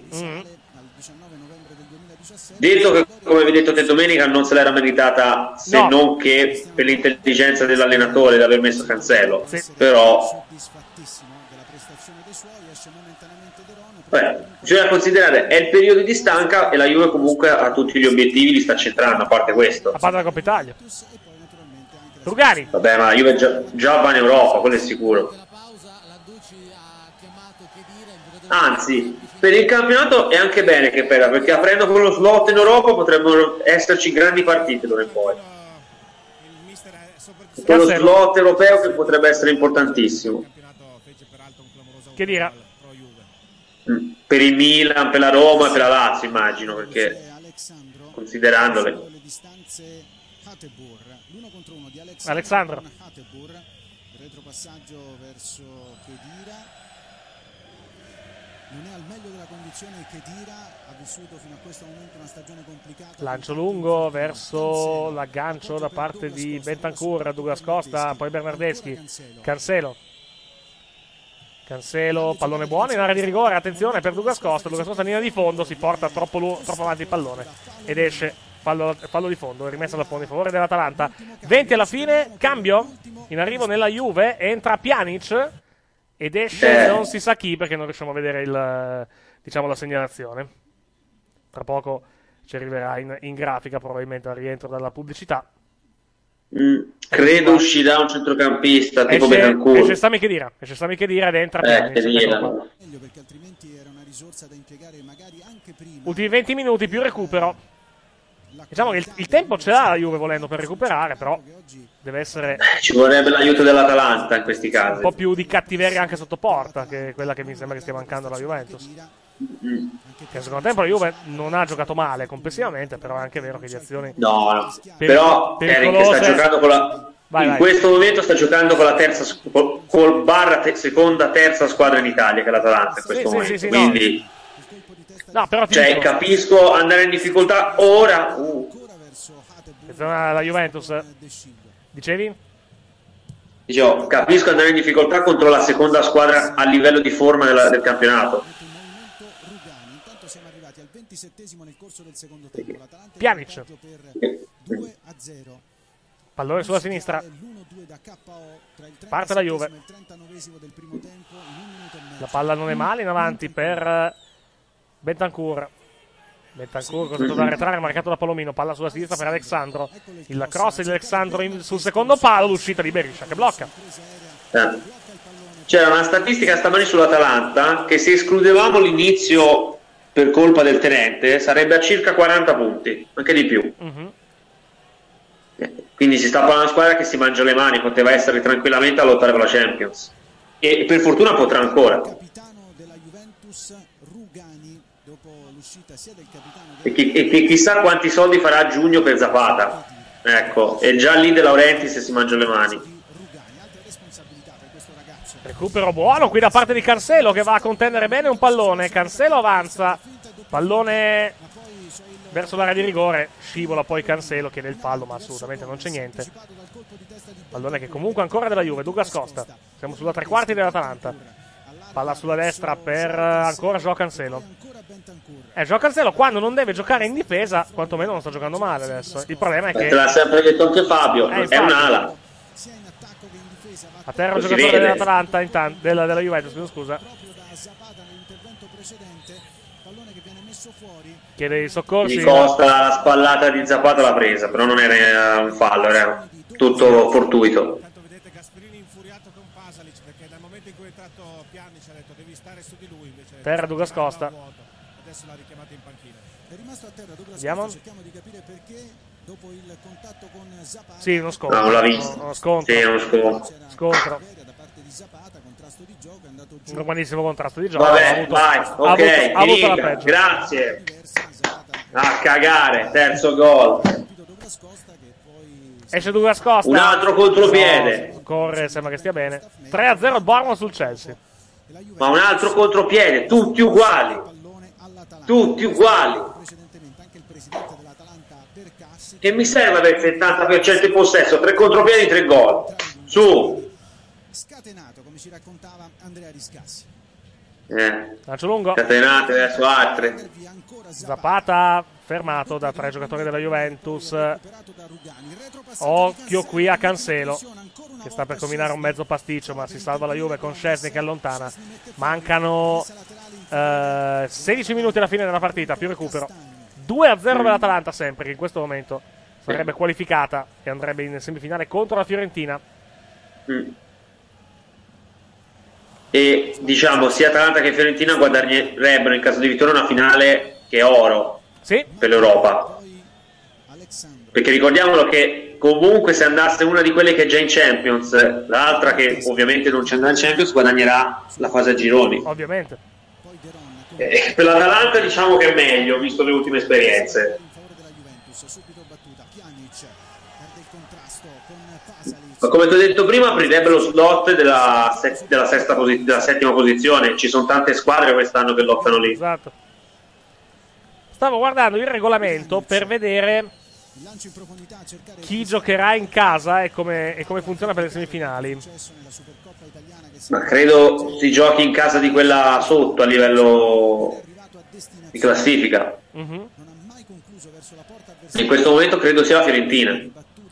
Detto che, come vi detto te domenica, non se l'era meritata, se non che per l'intelligenza dell'allenatore di aver messo Cancelo. Però bisogna considerare, è il periodo di stanca e la Juve comunque ha tutti gli obiettivi, li sta centrando, a parte questo. A parte la Coppa Italia. Rugani. Vabbè, ma la Juve già va in Europa, quello è sicuro. Anzi, per il campionato è anche bene che perda, perché aprendo con lo slot in Europa potrebbero esserci grandi partite d'ora in poi. Quello slot europeo che potrebbe essere importantissimo. Che dirà? Per il Milan, per la Roma e per la Lazio, immagino, perché considerandole. Alexandro. Retropassaggio verso Khedira. Non è al meglio della condizione Khedira, ha vissuto fino a questo momento una stagione complicata. Lancio lungo verso l'aggancio da parte di Bentancur, Douglas Costa, poi Bernardeschi. Cancelo, pallone buono in area di rigore, attenzione per Douglas Costa linea di fondo, si porta troppo avanti il pallone ed esce, fallo di fondo, rimessa da fondo in favore dell'Atalanta. 20 alla fine, cambio in arrivo nella Juve, entra Pjanic ed esce non si sa chi, perché non riusciamo a vedere la segnalazione. Tra poco ci arriverà in grafica probabilmente al rientro dalla pubblicità. Credo uscirà un centrocampista tipo Bentancur. Esce Sami Khedira ed entra Meglio, perché altrimenti era una risorsa da impiegare magari anche prima. Ultimi 20 minuti più recupero. Diciamo che il tempo ce l'ha la Juve volendo per recuperare, però deve essere ci vorrebbe l'aiuto dell'Atalanta in questi casi. Un po' più di cattiveria anche sotto porta, che è quella che mi sembra che stia mancando alla Juventus. Che al secondo tempo la Juve non ha giocato male complessivamente, però è anche vero che le azioni però Eric sta giocando con la questo momento sta giocando con la terza seconda terza squadra in Italia, che è l'Atalanta in questo momento, quindi no, però capisco andare in difficoltà ora. La Juventus, dicevi? Dicevo, capisco andare in difficoltà contro la seconda squadra a livello di forma del campionato. Intanto siamo arrivati al 27esimo nel corso del secondo tempo. L'Atalanta Pjanic. 2-0. Pallone sulla sinistra. Parte la Juve. La palla non è male in avanti per Bentancur, costretto ad arretrare, marcato da Palomino. Palla sulla sinistra per Alexandro. Il cross di Alexandro sul secondo palo, l'uscita di Berisha che blocca. C'era una statistica stamani sull'Atalanta che, se escludevamo l'inizio per colpa del tenente, sarebbe a circa 40 punti, anche di più. Quindi si sta parlando di una squadra che si mangia le mani, poteva essere tranquillamente a lottare per la Champions e per fortuna potrà ancora. E chissà quanti soldi farà a giugno per Zapata, ecco, e già lì De Laurentiis si mangia le mani. Recupero buono qui da parte di Cancelo, che va a contendere bene un pallone. Cancelo avanza, pallone verso l'area di rigore, scivola poi Cancelo, chiede il fallo ma assolutamente non c'è niente. Pallone che comunque ancora della Juve. Douglas Costa, siamo sulla tre quarti dell'Atalanta. Palla sulla destra per ancora Joao Cancelo. Joao Cancelo, quando non deve giocare in difesa, quantomeno non sta giocando male adesso. Il problema è che te l'ha sempre detto anche Fabio, è un'ala. sia in attacco che in difesa. A terra il giocatore dell'Atalanta, della Juventus, scusa. Proprio da Zapata nell'intervento precedente, pallone che viene messo fuori. Chiede i soccorsi. Di Costa, la spallata di Zapata l'ha presa, però non era un fallo, era tutto fortuito. Intanto vedete Gasperini infuriato con Pasalic, perché dal momento in cui è entrato Pjanic ha detto devi stare su di lui, invece terra Douglas Costa. Adesso l'ha richiamato in panchina. È rimasto a terra Douglas Vediamo. Costa, cerchiamo di capire perché dopo il contatto con Zapata. Sì, uno scontro. No, non l'ha visto. Uno scontro. Sì, uno scontro. Scontro. Da parte di Zapata, contrasto di gioco, è andato giù. Un grandissimo contrasto di gioco. Vabbè, vai, ok, ha avuto la finita. peggio. Grazie. A cagare, terzo gol. Esce Douglas Costa. Un altro contropiede. No, corre, sembra che stia bene. 3-0 il Bournemouth sul Chelsea. Ma un altro contropiede, tutti uguali. Tutti uguali. Che mi serve avere il 70% di possesso, 3 contropiedi, 3 gol. Su. Scatenato, come ci raccontava Andrea Riscassi. Lancio lungo. Scatenate adesso altre. Zapata fermato da 3 giocatori della Juventus. Occhio qui a Cancelo, che sta per combinare un mezzo pasticcio, ma si salva la Juve con Szczesny che allontana. Mancano 16 minuti alla fine della partita, più recupero. 2-0 per l'Atalanta sempre, che in questo momento sarebbe qualificata e andrebbe in semifinale contro la Fiorentina. E diciamo sia Atalanta che Fiorentina guadagnerebbero in caso di vittoria una finale che è oro, sì, per l'Europa, perché ricordiamolo che comunque se andasse una di quelle che è già in Champions, l'altra che ovviamente non c'è andata in Champions, guadagnerà la fase a gironi. Ovviamente. Per l'Atalanta diciamo che è meglio visto le ultime esperienze. Ma come ti ho detto prima, aprirebbe lo slot della settima posizione. Ci sono tante squadre quest'anno che lottano lì. Esatto. Stavo guardando il regolamento per vedere chi giocherà in casa e come funziona per le semifinali. Ma credo si giochi in casa di quella sotto a livello di classifica. In questo momento credo sia la Fiorentina.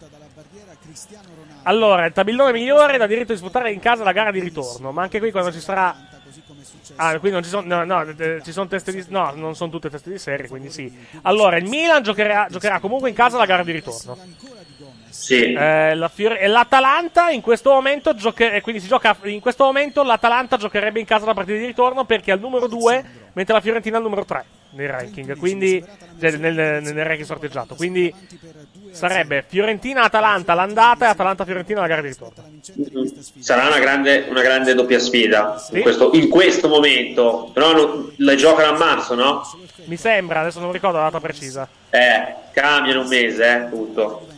Allora, il tabellone migliore dà diritto di disputare in casa la gara di ritorno, ma anche qui quando ci sarà... Ah, qui non ci sono... No, ci sono teste di... No, non sono tutte teste di serie, quindi sì. Allora, il Milan giocherà comunque in casa la gara di ritorno. Sì. L'Atalanta in questo momento quindi si gioca in questo momento l'Atalanta giocherebbe in casa la partita di ritorno perché è al numero 2, mentre la Fiorentina è al numero 3 nel ranking, quindi nel ranking sorteggiato. Quindi sarebbe Fiorentina-Atalanta l'andata e Atalanta-Fiorentina la gara di ritorno. Sarà una grande doppia sfida, sì, in questo momento, però la giocano a marzo, no? Mi sembra, adesso non ricordo la data precisa. Cambiano un mese, tutto.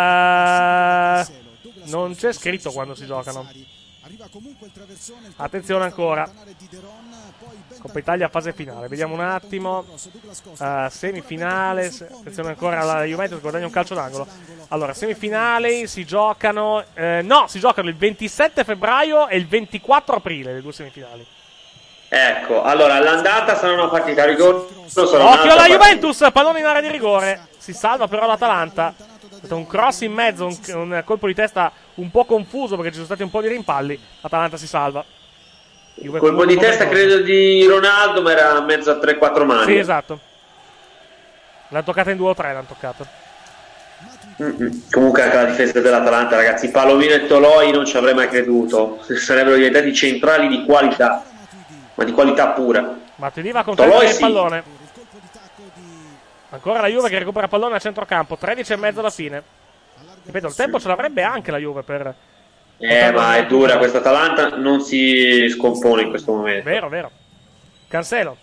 Non c'è scritto quando si giocano. Attenzione ancora. Coppa Italia fase finale. Vediamo un attimo. Semifinale. Attenzione ancora alla Juventus, guadagna un calcio d'angolo. Allora, semifinali si giocano. Si giocano il 27 febbraio e il 24 aprile, le due semifinali. Ecco, allora l'andata sarà una partita a rigore. Occhio alla Juventus, pallone in area di rigore. Si salva però l'Atalanta. Un cross in mezzo, un colpo di testa un po' confuso perché ci sono stati un po' di rimpalli. L'Atalanta si salva. Colpo di testa credo di Ronaldo, ma era in mezzo a 3-4 mani. Sì, esatto. L'hanno toccata in 2 o 3, l'hanno toccata. Comunque anche la difesa dell'Atalanta, ragazzi, Palomino e Toloi non ci avrei mai creduto. Sarebbero diventati centrali di qualità, ma di qualità pura. Matuidi va con il pallone. Ancora la Juve che recupera pallone a centrocampo. 13,5 alla fine. Ripeto, il tempo ce l'avrebbe anche la Juve per... ma è dura, questa Atalanta non si scompone in questo momento. Vero. Cancelo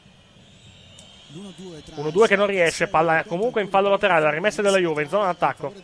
1-2 che non riesce. Palla comunque in fallo laterale. La rimessa della Juve in zona d'attacco.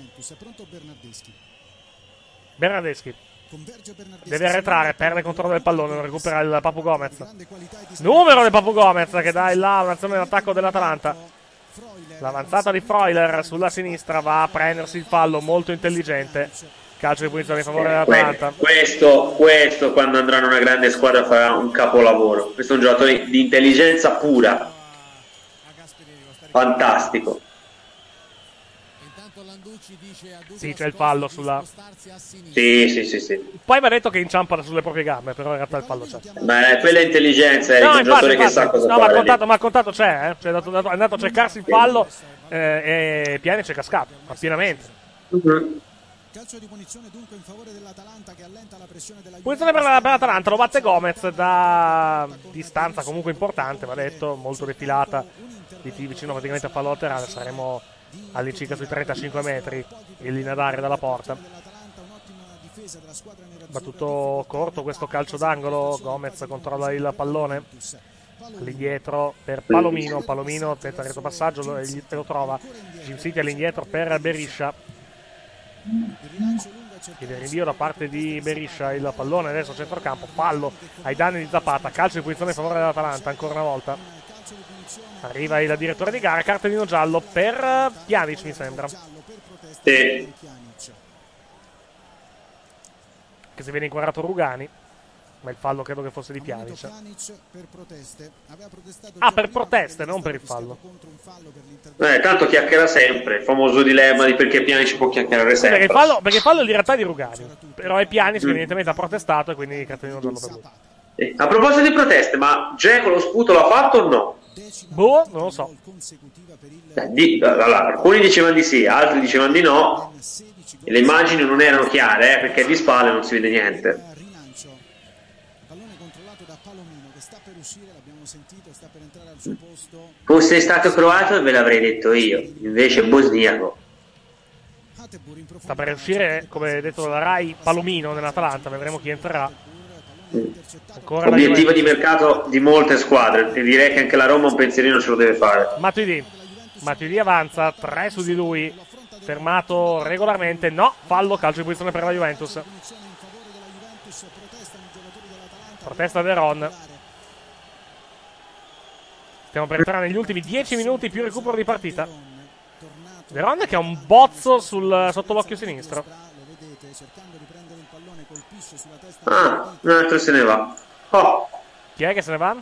Bernardeschi deve arretrare, perde il controllo del pallone, non recupera il Papu Gomez. Numero del Papu Gomez che dà il là un'azione d'attacco dell'Atalanta. L'avanzata di Freuler sulla sinistra va a prendersi il fallo, molto intelligente. Calcio di punizione in favore dell'Atalanta. Questo quando andrà in una grande squadra farà un capolavoro. Questo è un giocatore di intelligenza pura. Fantastico. Sì, c'è il fallo sulla... Sì. Poi mi ha detto che inciampa sulle proprie gambe, però in realtà il fallo c'è. Beh, quella è intelligenza, è il giocatore che sa cosa fare. No, ma ha contato c'è, eh? Cioè, è andato a cercarsi il fallo e Pjanic è cascato, ma pienamente. Calcio di punizione dunque in favore dell'Atalanta che allenta la pressione della Punizione per l'Atalanta, lo batte Gomez da distanza comunque importante, va detto, molto defilata, vicino praticamente a fallo laterale, saremo all'incirca sui 35 metri in linea d'aria dalla porta. Battuto corto questo calcio d'angolo, Gomez controlla il pallone all'indietro per Palomino, tenta il retropassaggio, lo trova, Jim City all'indietro per Beriscia, chiede rinvio da parte di Beriscia, il pallone adesso a centrocampo, fallo ai danni di Zapata, calcio di punizione in favore dell'Atalanta ancora una volta. Arriva il direttore di gara, cartellino giallo per Pjanic mi sembra. Sì. Che si viene inquadrato Rugani, ma il fallo credo che fosse di Pjanic. Per proteste, non per il fallo. Tanto chiacchiera sempre, il famoso dilemma di perché Pjanic può chiacchierare sempre. Perché il fallo in realtà è di Rugani, però è Pjanic che evidentemente ha protestato e quindi cartellino giallo per lui. A proposito di proteste, ma Dzeko lo sputo l'ha fatto o no? Boh, non lo so. Allora, alcuni dicevano di sì, altri dicevano di no. E le immagini non erano chiare, perché di spalle non si vede niente. Fosse stato croato ve l'avrei detto io, invece bosniaco. Sta per uscire, come detto dalla Rai, Palomino nell'Atalanta, vedremo chi entrerà. Obiettivo di mercato di molte squadre, e direi che anche la Roma un pensierino ce lo deve fare. Matuidi avanza, 3 su di lui, fermato regolarmente, no, fallo, calcio di punizione per la Juventus. Protesta Veron. Stiamo per entrare negli ultimi 10 minuti più recupero di partita. Veron che ha un bozzo sotto l'occhio sinistro. Un altro se ne va. Chi è che se ne va?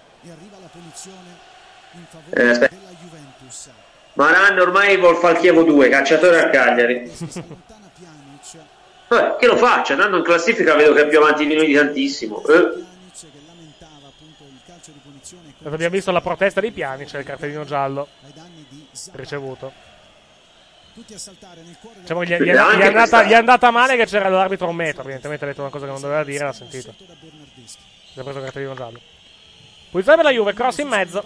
Aspetta. Maran ormai vuol fare il Chievo 2, cacciatore al Cagliari. Che lo faccia, andando in classifica vedo che è più avanti di noi di tantissimo. Abbiamo visto la protesta di Pjanic, il cartellino giallo ricevuto. Diciamo che gli è andata male che c'era l'arbitro a un metro, evidentemente ha detto una cosa che non doveva dire, l'ha sentito. Si è preso il cartellino giallo. Punizione per la Juve, cross in mezzo.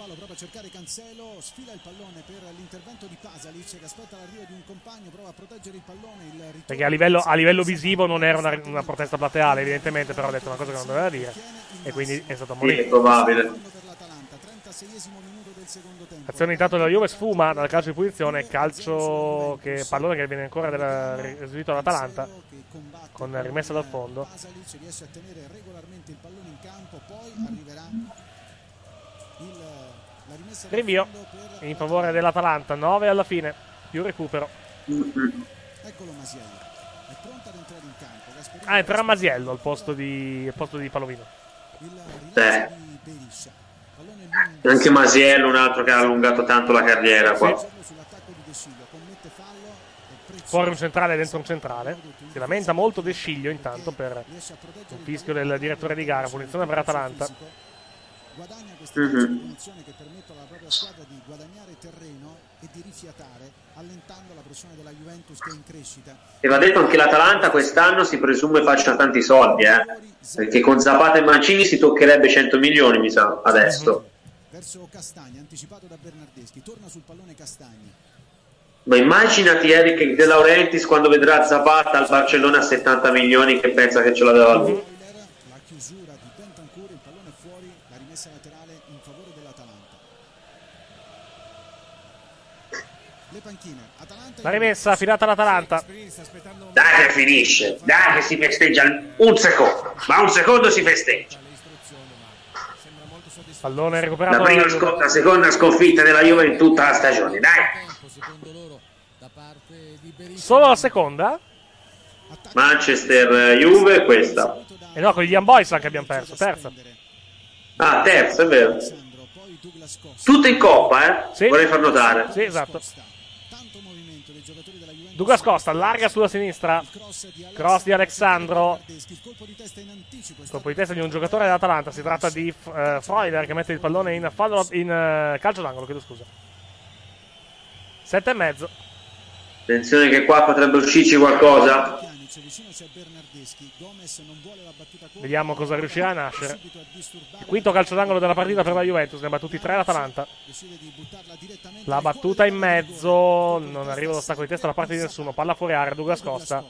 Perché a livello visivo non era una protesta plateale, evidentemente, però ha detto una cosa che non doveva dire e quindi è stato ammonito. Sì, è probabile. Azione intanto della Juve, sfuma dal calcio di punizione, pallone che viene ancora eseguito dall'Atalanta con rimessa dal fondo. Rinvio in favore dell'Atalanta, 9 alla fine, più recupero. Eccolo Masiello, è pronto ad entrare in campo. Entrerà Masiello al posto di Palomino. Anche Masiello, un altro che ha allungato tanto la carriera qua. Fuori un centrale, dentro un centrale. Si lamenta molto De Sciglio intanto per un fischio del direttore di gara. Punizione per Atalanta. Guadagna questa punizione che permette alla propria squadra di guadagnare terreno e di rifiatare, allentando la pressione della Juventus che è in crescita. E va detto anche l'Atalanta quest'anno si presume faccia tanti soldi, perché con Zapata e Mancini si toccherebbe 100 milioni, mi sa, adesso. Verso Castagna, anticipato da Bernardeschi, torna sul pallone Castagna. Ma immaginati Eric De Laurentiis quando vedrà Zapata al Barcellona a 70 milioni che pensa che ce l'aveva lui. La chiusura di Bentancur, il pallone fuori, la rimessa laterale in favore dell'Atalanta. Le panchine, Atalanta. La rimessa affidata all'Atalanta. Dai che finisce, dai che si festeggia un secondo, ma un secondo si festeggia. Pallone recuperato. La seconda sconfitta della Juve in tutta la stagione, dai. Solo la seconda? Manchester Juve questa. E no, con gli Young Boys anche abbiamo perso, terza. Ah, terza, è vero. Tutte in coppa, Sì. Vorrei far notare. Sì, esatto. Tanto movimento dei giocatori della Douglas Costa allarga sulla sinistra, cross di Alexandro, colpo di testa di un giocatore dell'Atalanta. Si tratta di Freuler che mette il pallone in calcio d'angolo, chiedo scusa. 7,5. Attenzione che qua potrebbe uscirci qualcosa. Vediamo cosa riuscirà a nascere. Il quinto calcio d'angolo della partita per la Juventus, ne ha battuti 3 l'Atalanta. La battuta in mezzo, non arriva lo stacco di testa da parte di nessuno, palla fuori area, Douglas Costa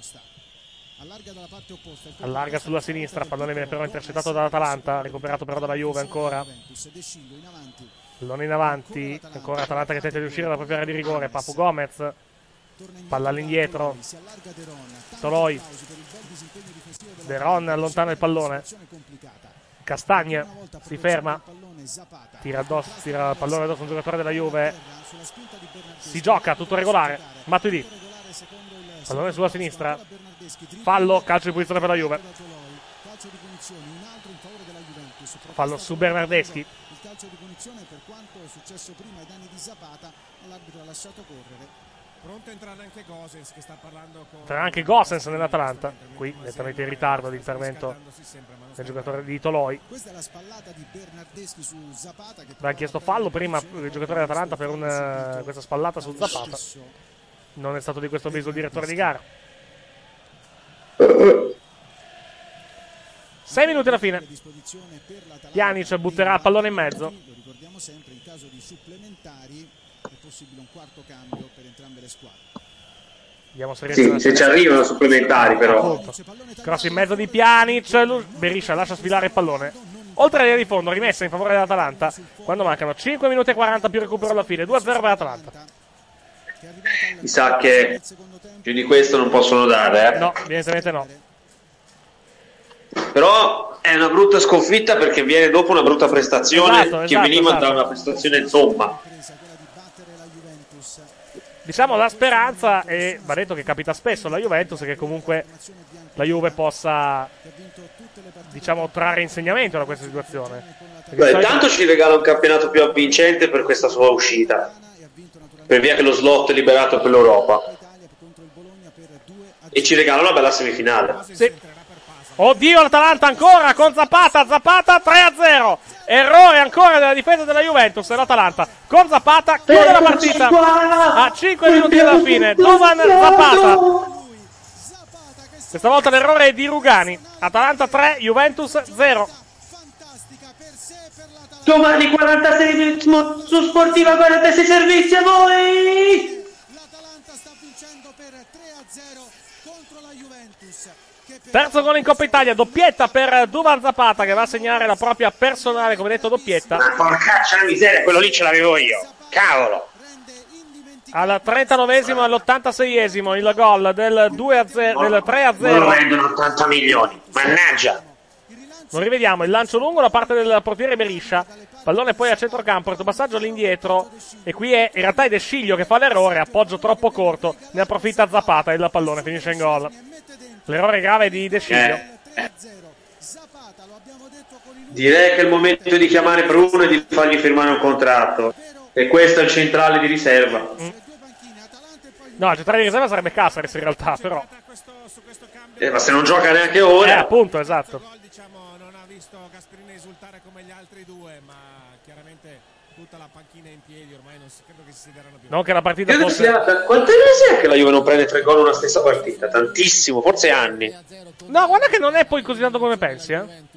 allarga sulla sinistra, pallone viene però intercettato dall'Atalanta, recuperato però dalla Juve ancora. Pallone in avanti, ancora Atalanta che tenta di uscire dalla propria area di rigore. Papu Gomez, palla all'indietro, Toloi, De Ron allontana il pallone, Castagna si ferma, tira il pallone addosso a un giocatore della Juve, si gioca, tutto regolare. Matuidi, pallone sulla sinistra, fallo, calcio di punizione per la Juve, fallo su Bernardeschi. Calcio di punizione per quanto è successo prima ai danni di Zapata, l'arbitro ha lasciato correre. Pronto a entrare anche Gosens che sta parlando con... Tra anche Gosens nell'Atalanta, qui nettamente in ritardo l'intervento del giocatore di Toloi. Questa è la spallata di Bernardeschi su Zapata che aveva chiesto fallo prima il giocatore dell'Atalanta per questa spallata su Zapata. Non è stato di questo avviso il direttore di gara. 6 minuti alla fine. Pjanic butterà il pallone in mezzo. Lo ricordiamo sempre, in caso di supplementari è possibile un quarto cambio per entrambe le squadre. Vediamo se riesce se ci arrivano supplementari però. Cross in mezzo di Pjanic, Berisha lascia sfilare il pallone oltre la linea di fondo, rimessa in favore dell'Atalanta quando mancano 5 minuti e 40 più recupero alla fine. 2-0 per l'Atalanta. Mi sa che più di questo non possono dare, No, evidentemente no. Però è una brutta sconfitta perché viene dopo una brutta prestazione che veniva da una prestazione insomma. Diciamo la speranza, e va detto che capita spesso alla Juventus, che comunque la Juve possa, diciamo, trarre insegnamento da questa situazione. Beh, tanto ci regala un campionato più avvincente per questa sua uscita, per via che lo slot è liberato per l'Europa, e ci regala una bella semifinale. Sì. Oddio, l'Atalanta ancora con Zapata 3-0. Errore ancora della difesa della Juventus. E l'Atalanta con Zapata chiude la partita a 5 minuti dalla fine. Duvan Zapata. Questa volta l'errore è di Rugani. Atalanta 3, Juventus 0. Domani 46 su Sportiva 46 servizi a voi. L'Atalanta sta vincendo per 3-0 contro la Juventus. Terzo gol in Coppa Italia, doppietta per Duvan Zapata che va a segnare la propria personale, come detto, doppietta. Ma porcaccia la miseria, quello lì ce l'avevo io. Cavolo. Al 39esimo e all'86esimo il gol del 2-0, del 3-0. Non lo vendono 80 milioni, mannaggia. Lo rivediamo, il lancio lungo da parte del portiere Berisha, pallone poi a centrocampo, il passaggio all'indietro, e qui in realtà è De Sciglio che fa l'errore, appoggio troppo corto, ne approfitta Zapata e il pallone finisce in gol. L'errore grave di De Sciglio. Direi che è il momento di chiamare Bruno e di fargli firmare un contratto, e questo è il centrale di riserva. No, il centrale di riserva sarebbe Caceres in realtà, però. Ma se non gioca neanche ora. Appunto, esatto. Non ha visto Gasperini esultare come gli altri due, ma chiaramente tutta la panchina è in piedi, ormai non credo che si siederanno più. Non che la partita Credo fosse... sia... Quante mesi è che la Juve non prende 3 gol in una stessa partita? Tantissimo, forse anni. No, guarda che non è poi così tanto come pensi,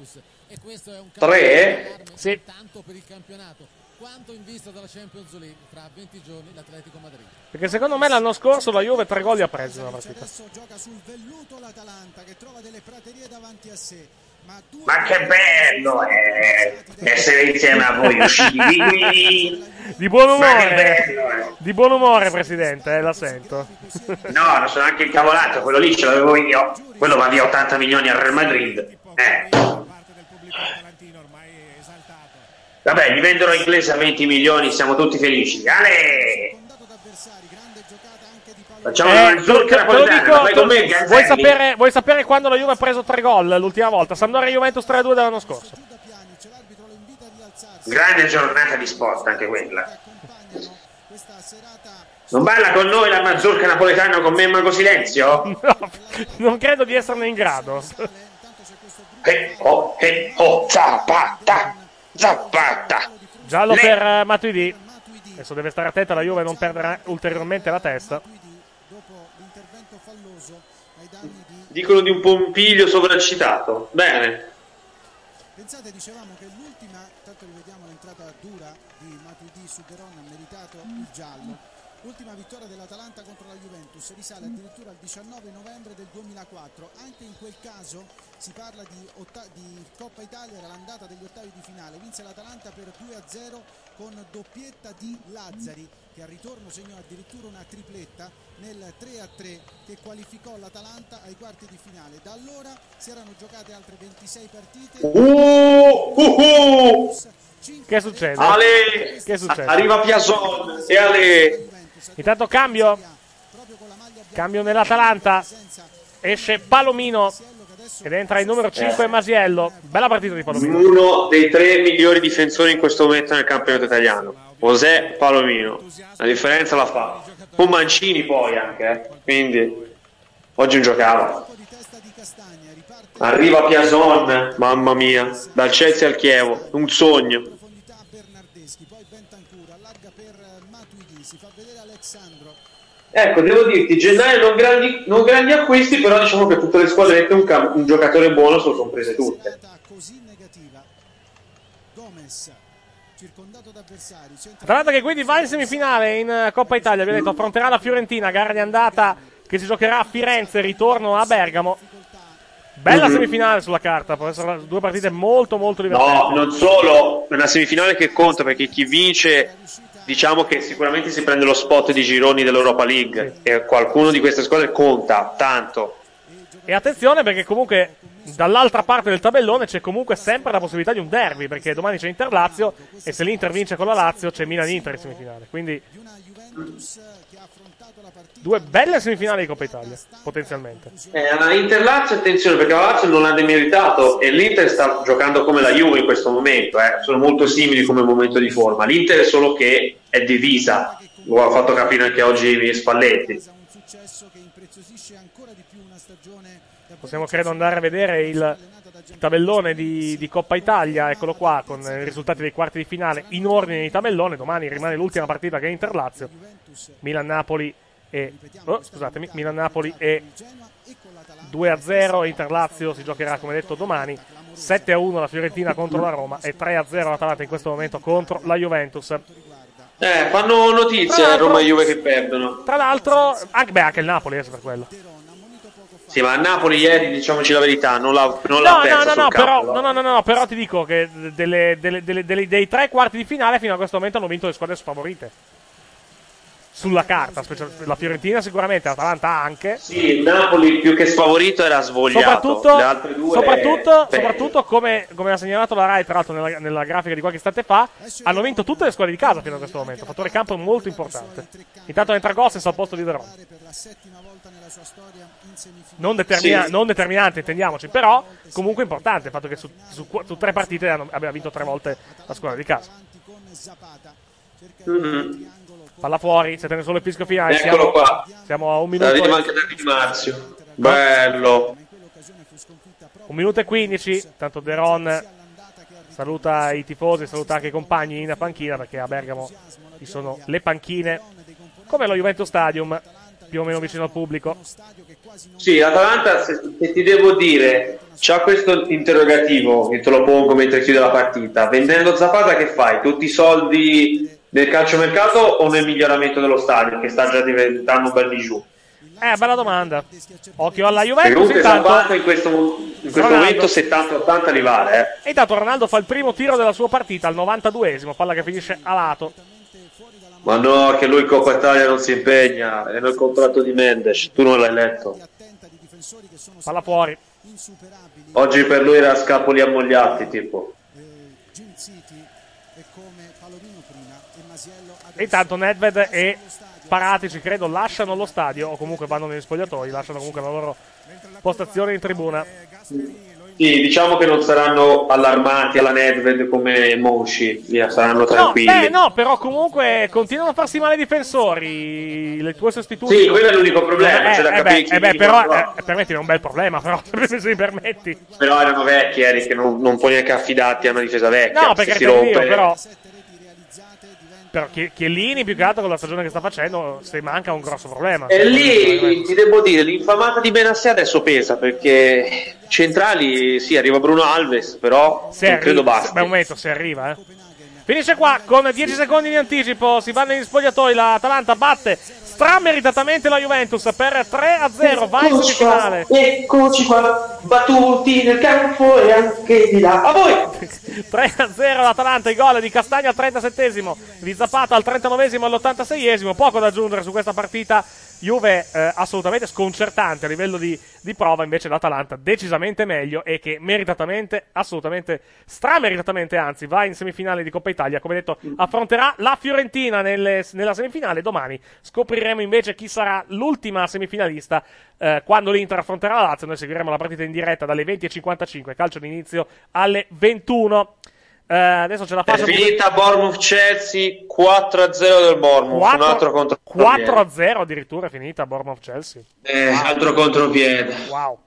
3? Sì. Tanto per il campionato quanto in vista della Champions League tra 20 giorni l'Atletico Madrid. Perché secondo me l'anno scorso la Juve 3 gol li ha presi nella partita. Adesso gioca sul velluto l'Atalanta che trova delle praterie davanti a sé. Ma che bello essere insieme a voi usciti. Di buon umore. Di buon umore, presidente, la sento. No, non sono anche incavolato, quello lì ce l'avevo io. Quello va via 80 milioni al Real Madrid. Vabbè, gli vendono inglese a 20 milioni, siamo tutti felici. Ale! Facciamo il vuoi sapere quando la Juve ha preso 3 gol l'ultima volta? Sampdoria Juventus 3-2 dell'anno scorso. Grande giornata di sport anche quella. Non balla con noi la mazurka napoletana con me e Mago Silenzio? No, non credo di esserne in grado. Zapata, Zapata. Giallo per Matuidi. Adesso deve stare attento alla Juve a non perdere ulteriormente la testa. Dicono di un Pompiglio sovraccitato. Bene. Pensate, dicevamo che l'ultima, tanto rivediamo l'entrata dura di Matuidi su Deron, ha meritato il giallo. L'ultima vittoria dell'Atalanta contro la Juventus risale addirittura al 19 novembre del 2004. Anche in quel caso si parla di Coppa Italia, era l'andata degli ottavi di finale. Vinse l'Atalanta per 2-0 con doppietta di Lazzari, che al ritorno segnò addirittura una tripletta nel 3-3 che qualificò l'Atalanta ai quarti di finale. Da allora si erano giocate altre 26 partite. Che succede? Ale, che succede? Arriva Piazon e Ale. Intanto cambio nell'Atalanta, esce Palomino ed entra il numero 5 Masiello. Bella partita di Palomino, uno dei 3 migliori difensori in questo momento nel campionato italiano, José Palomino. La differenza la fa con Mancini poi anche, quindi oggi non giocava. Arriva Piazon, mamma mia, dal Chelsea al Chievo, un sogno. Ecco, devo dirti, gennaio non grandi acquisti, però diciamo che tutte le squadrette un giocatore buono sono comprese tutte. Atalanta che quindi va in semifinale in Coppa Italia, abbiamo detto, affronterà la Fiorentina, gara di andata che si giocherà a Firenze, ritorno a Bergamo. Bella semifinale sulla carta, può essere due partite molto molto divertenti. No, non solo, è una semifinale che conta, perché chi vince, diciamo che sicuramente si prende lo spot di gironi dell'Europa League, e qualcuno di queste squadre conta tanto. E attenzione, perché comunque dall'altra parte del tabellone c'è comunque sempre la possibilità di un derby, perché domani c'è Inter-Lazio e se l'Inter vince con la Lazio c'è Milan-Inter in semifinale, quindi due belle semifinali di Coppa Italia potenzialmente. Inter-Lazio, attenzione, perché la Lazio non l'ha demeritato e l'Inter sta giocando come la Juve in questo momento, sono molto simili come momento di forma. L'Inter è solo che è divisa, lo ha fatto capire anche oggi Spalletti. Possiamo credo andare a vedere il tabellone di Coppa Italia, eccolo qua, con i risultati dei quarti di finale in ordine di tabellone. Domani rimane l'ultima partita che è Inter-Lazio, Milan-Napoli e Milan-Napoli e 2-0 Inter-Lazio si giocherà come detto domani, 7-1 la Fiorentina contro la Roma e 3-0 l'Atalanta in questo momento contro la Juventus. Fanno notizie Roma e Juve che perdono. Tra l'altro anche il Napoli per quello. Sì, ma a Napoli ieri, diciamoci la verità, non l'ha persa sul campo. Però ti dico che dei 3 quarti di finale fino a questo momento hanno vinto le squadre sfavorite sulla carta, la Fiorentina sicuramente, l'Atalanta anche. Sì, il Napoli più che sfavorito era svogliato. Le altre due soprattutto come ha segnalato la Rai, tra l'altro nella grafica di qualche istante fa, hanno vinto tutte le squadre di casa fino a questo momento, fattore campo molto importante. Intanto entra Gossens al posto di Veron. Non determinante, intendiamoci, però comunque importante il fatto che su 3 partite abbia vinto 3 volte la squadra di casa. Palla fuori, se tiene solo il fischio finale. Eccolo qua. Siamo a 1 minuto. Arriva anche Di Marzio. Bello. 1 minuto e 15. Tanto Deron saluta i tifosi, saluta anche i compagni in panchina, perché a Bergamo ci sono le panchine come lo Juventus Stadium, più o meno vicino al pubblico. Sì, l'Atalanta, se ti devo dire, c'ha questo interrogativo che te lo pongo mentre chiude la partita. Vendendo Zapata che fai? Tutti i soldi nel calciomercato o nel miglioramento dello stadio, che sta già diventando un bel bijou? Bella domanda. Occhio alla Juventus. Comunque Zapata in questo momento 70-80 li vale. E intanto Ronaldo fa il primo tiro della sua partita al 92esimo, palla che finisce a lato. Ma no, che lui in Coppa Italia non si impegna, è nel contratto di Mendes, tu non l'hai letto. Palla fuori. Oggi per lui era scapoli ammogliati, tipo. E intanto Nedved e Paratici credo lasciano lo stadio, o comunque vanno negli spogliatoi, lasciano comunque la loro postazione in tribuna. Sì, diciamo che non saranno allarmati alla Nedved come Mosci, saranno tranquilli. No, però comunque continuano a farsi male i difensori, le tue sostituti. Sì, quello è l'unico problema, c'è da capire però permettimi, è un bel problema, però, se mi permetti. Però erano vecchi, Eric, non puoi neanche affidarti a una difesa vecchia. No, perché si rompe. Però Chiellini, più che altro con la stagione che sta facendo, se manca un grosso problema. E lì ti devo dire, l'infamata di Benassia adesso pesa, perché centrali, sì, arriva Bruno Alves, però non credo basti. Beh, un momento, se arriva, Finisce qua con 10 secondi di anticipo, si va negli spogliatoi, l'Atalanta batte strameritatamente la Juventus per 3-0, va in semifinale. Eccoci qua, battuti nel campo e anche di là. A voi! 3-0 l'Atalanta, i gol di Castagna al 37esimo, di Zapata al 39esimo, all'86esimo, poco da aggiungere su questa partita. Juve assolutamente sconcertante a livello di prova, invece l'Atalanta decisamente meglio e che meritatamente, assolutamente, strameritatamente anzi, va in semifinale di Coppa Italia. Come detto, affronterà la Fiorentina nella semifinale. Domani scopriremo invece chi sarà l'ultima semifinalista quando l'Inter affronterà la Lazio. Noi seguiremo la partita in diretta dalle 20:55, calcio d'inizio alle 21. Adesso c'è la fase. È finita Bournemouth-Chelsea 4-0 del Bournemouth. Un altro contropiede. 4-0 addirittura è finita Bournemouth-Chelsea. Altro contropiede. Wow.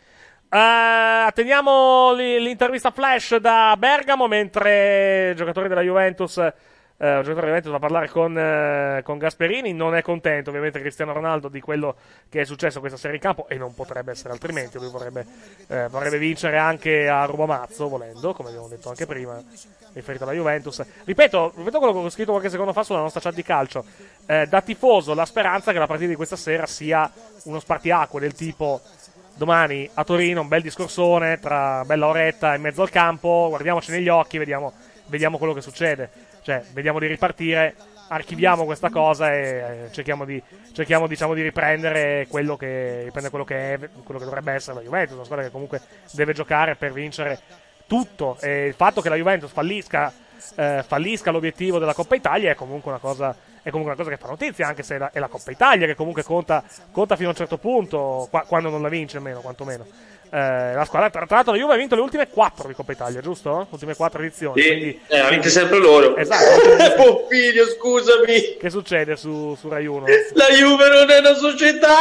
Teniamo l'intervista flash da Bergamo, mentre giocatori della Juventus. Un giocatore ovviamente va a parlare con Gasperini, non è contento ovviamente Cristiano Ronaldo di quello che è successo questa sera in campo, e non potrebbe essere altrimenti. Lui vorrebbe vincere anche a Rubamazzo, volendo, come abbiamo detto anche prima, riferito alla Juventus. Ripeto quello che ho scritto qualche secondo fa sulla nostra chat di calcio, da tifoso la speranza che la partita di questa sera sia uno spartiacque del tipo: domani a Torino un bel discorsone tra bella oretta in mezzo al campo, guardiamoci negli occhi, vediamo quello che succede. Cioè, vediamo di ripartire, archiviamo questa cosa e cerchiamo diciamo di riprendere quello che dovrebbe essere la Juventus, una squadra che comunque deve giocare per vincere tutto, e il fatto che la Juventus fallisca l'obiettivo della Coppa Italia è comunque una cosa che fa notizia, anche se è la Coppa Italia che comunque conta fino a un certo punto, quando non la vince almeno, quantomeno. La squadra, tra l'altro, la Juve ha vinto le ultime 4 di Coppa Italia, giusto? Ultime 4 edizioni. Sì, ha vinto sempre loro. Esatto. Pompiglio, scusami. Che succede su Rai 1? La Juve non è una società.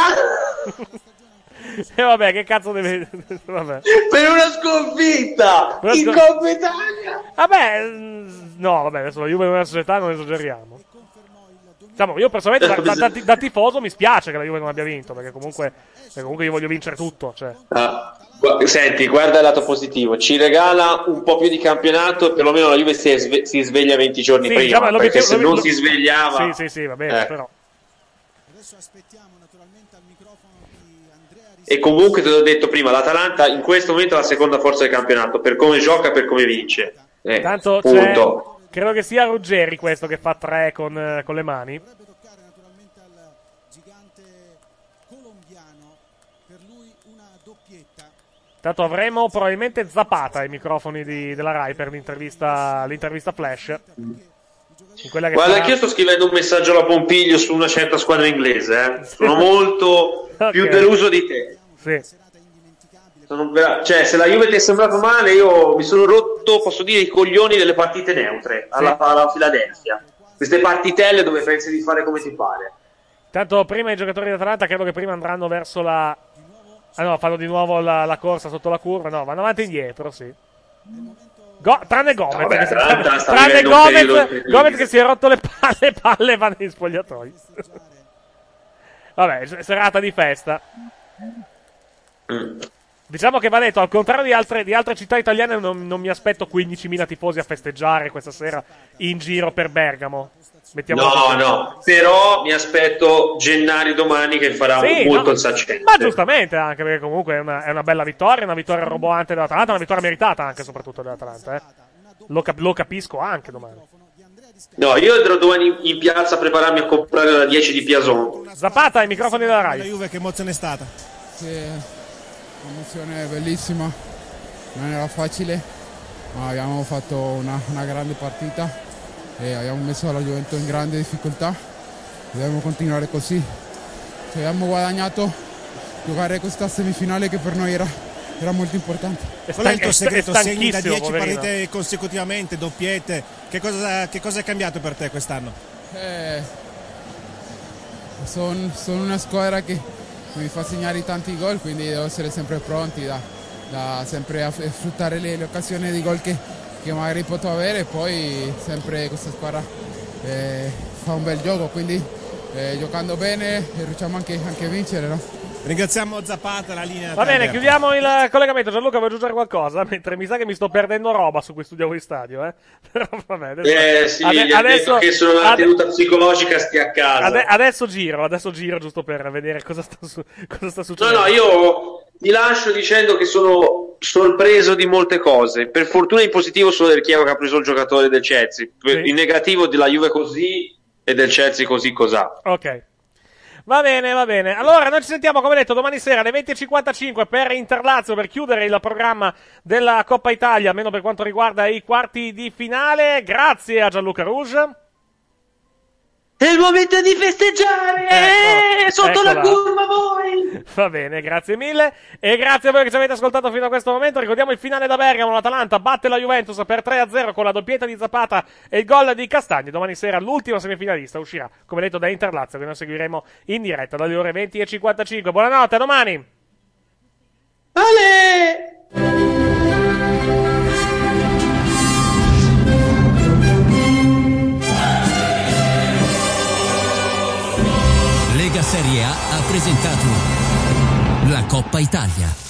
E vabbè, che cazzo deve. Vabbè. Per una sconfitta in Coppa Italia. Vabbè, no, vabbè, adesso la Juve non è una società, non esageriamo. Diciamo, io personalmente da tifoso mi spiace che la Juve non abbia vinto, perché comunque io voglio vincere tutto, cioè. Senti, guarda il lato positivo, ci regala un po' più di campionato, perlomeno la Juve si sveglia 20 giorni prima, diciamo, perché se non si svegliava. Sì, va bene, però. Adesso aspettiamo naturalmente al microfono di Andrea Ristori. E comunque te l'ho detto prima, l'Atalanta in questo momento è la seconda forza del campionato, per come gioca, per come vince. Tanto punto. Credo che sia Ruggeri questo che fa 3 con le mani. Dovrebbe toccare naturalmente al gigante colombiano, per lui una doppietta. Tanto avremo probabilmente Zapata ai microfoni della Rai per l'intervista flash. Guarda che io sto scrivendo un messaggio alla Pompiglio su una certa squadra inglese, sono molto più deluso di te. Sì. Cioè, se la Juve ti è sembrato male, io mi sono rotto, posso dire, i coglioni delle partite neutre alla Philadelphia. Queste partitelle dove pensi di fare come ti pare. Tanto prima i giocatori di Atalanta credo che prima andranno verso la. Fanno di nuovo la corsa sotto la curva. No, vanno avanti e indietro, sì. Tranne Gomez. Tranne Gomez che si è rotto le palle e va negli spogliatoi. Vabbè, serata di festa. Diciamo che va detto, al contrario di altre città italiane, non mi aspetto 15.000 tifosi a festeggiare questa sera in giro per Bergamo. No, però mi aspetto Gennari domani che farà molto il saccente. Ma giustamente, anche perché comunque è una bella vittoria, una vittoria roboante dell'Atalanta, una vittoria meritata anche soprattutto dell'Atalanta. Lo capisco anche domani. No, io andrò domani in piazza a prepararmi a comprare la 10 di Piazon. Zapata, ai microfoni della Rai. La Juve, che emozione è stata? Sì. Un'emozione bellissima, non era facile, ma abbiamo fatto una grande partita e abbiamo messo la Juventus in grande difficoltà. Dobbiamo continuare così. Ci abbiamo guadagnato giocare questa semifinale che per noi era era molto importante. Qual è il tuo segreto? Segni da 10 poverino. partite consecutivamente, doppiette, che cosa è cambiato per te quest'anno? Sono una squadra che mi fa segnare tanti gol, quindi devo essere sempre pronti da sempre a sfruttare le occasioni di gol che magari potrò avere, e poi sempre questa squadra fa un bel gioco, quindi giocando bene riusciamo anche a vincere, no? Ringraziamo Zapata, la linea. Va bene, chiudiamo il collegamento. Gianluca, vuoi aggiungere qualcosa? Mentre mi sa che mi sto perdendo roba su cui studiavo in stadio, Però vabbè, adesso, sì, gli ha detto che sono una tenuta psicologica, stia a casa. Adesso giro giusto per vedere cosa sta succedendo. No, io ti lascio dicendo che sono sorpreso di molte cose. Per fortuna in positivo solo del Chievo che ha preso il giocatore del Chelsea. In negativo della Juve così e del Chelsea così cos'ha. Ok. Va bene. Allora, noi ci sentiamo, come detto, domani sera alle 20.55 per Interlazio, per chiudere il programma della Coppa Italia, almeno per quanto riguarda i quarti di finale. Grazie a Gianluca Rouge. È il momento di festeggiare! Sotto la curva voi! Va bene, grazie mille. E grazie a voi che ci avete ascoltato fino a questo momento. Ricordiamo il finale da Bergamo. L'Atalanta batte la Juventus per 3-0 con la doppietta di Zapata e il gol di Castagni. Domani sera l'ultima semifinalista uscirà, come detto, da Interlazio, che noi seguiremo in diretta dalle ore 20.55. Buonanotte, a domani! Ale! Lega Serie A ha presentato la Coppa Italia.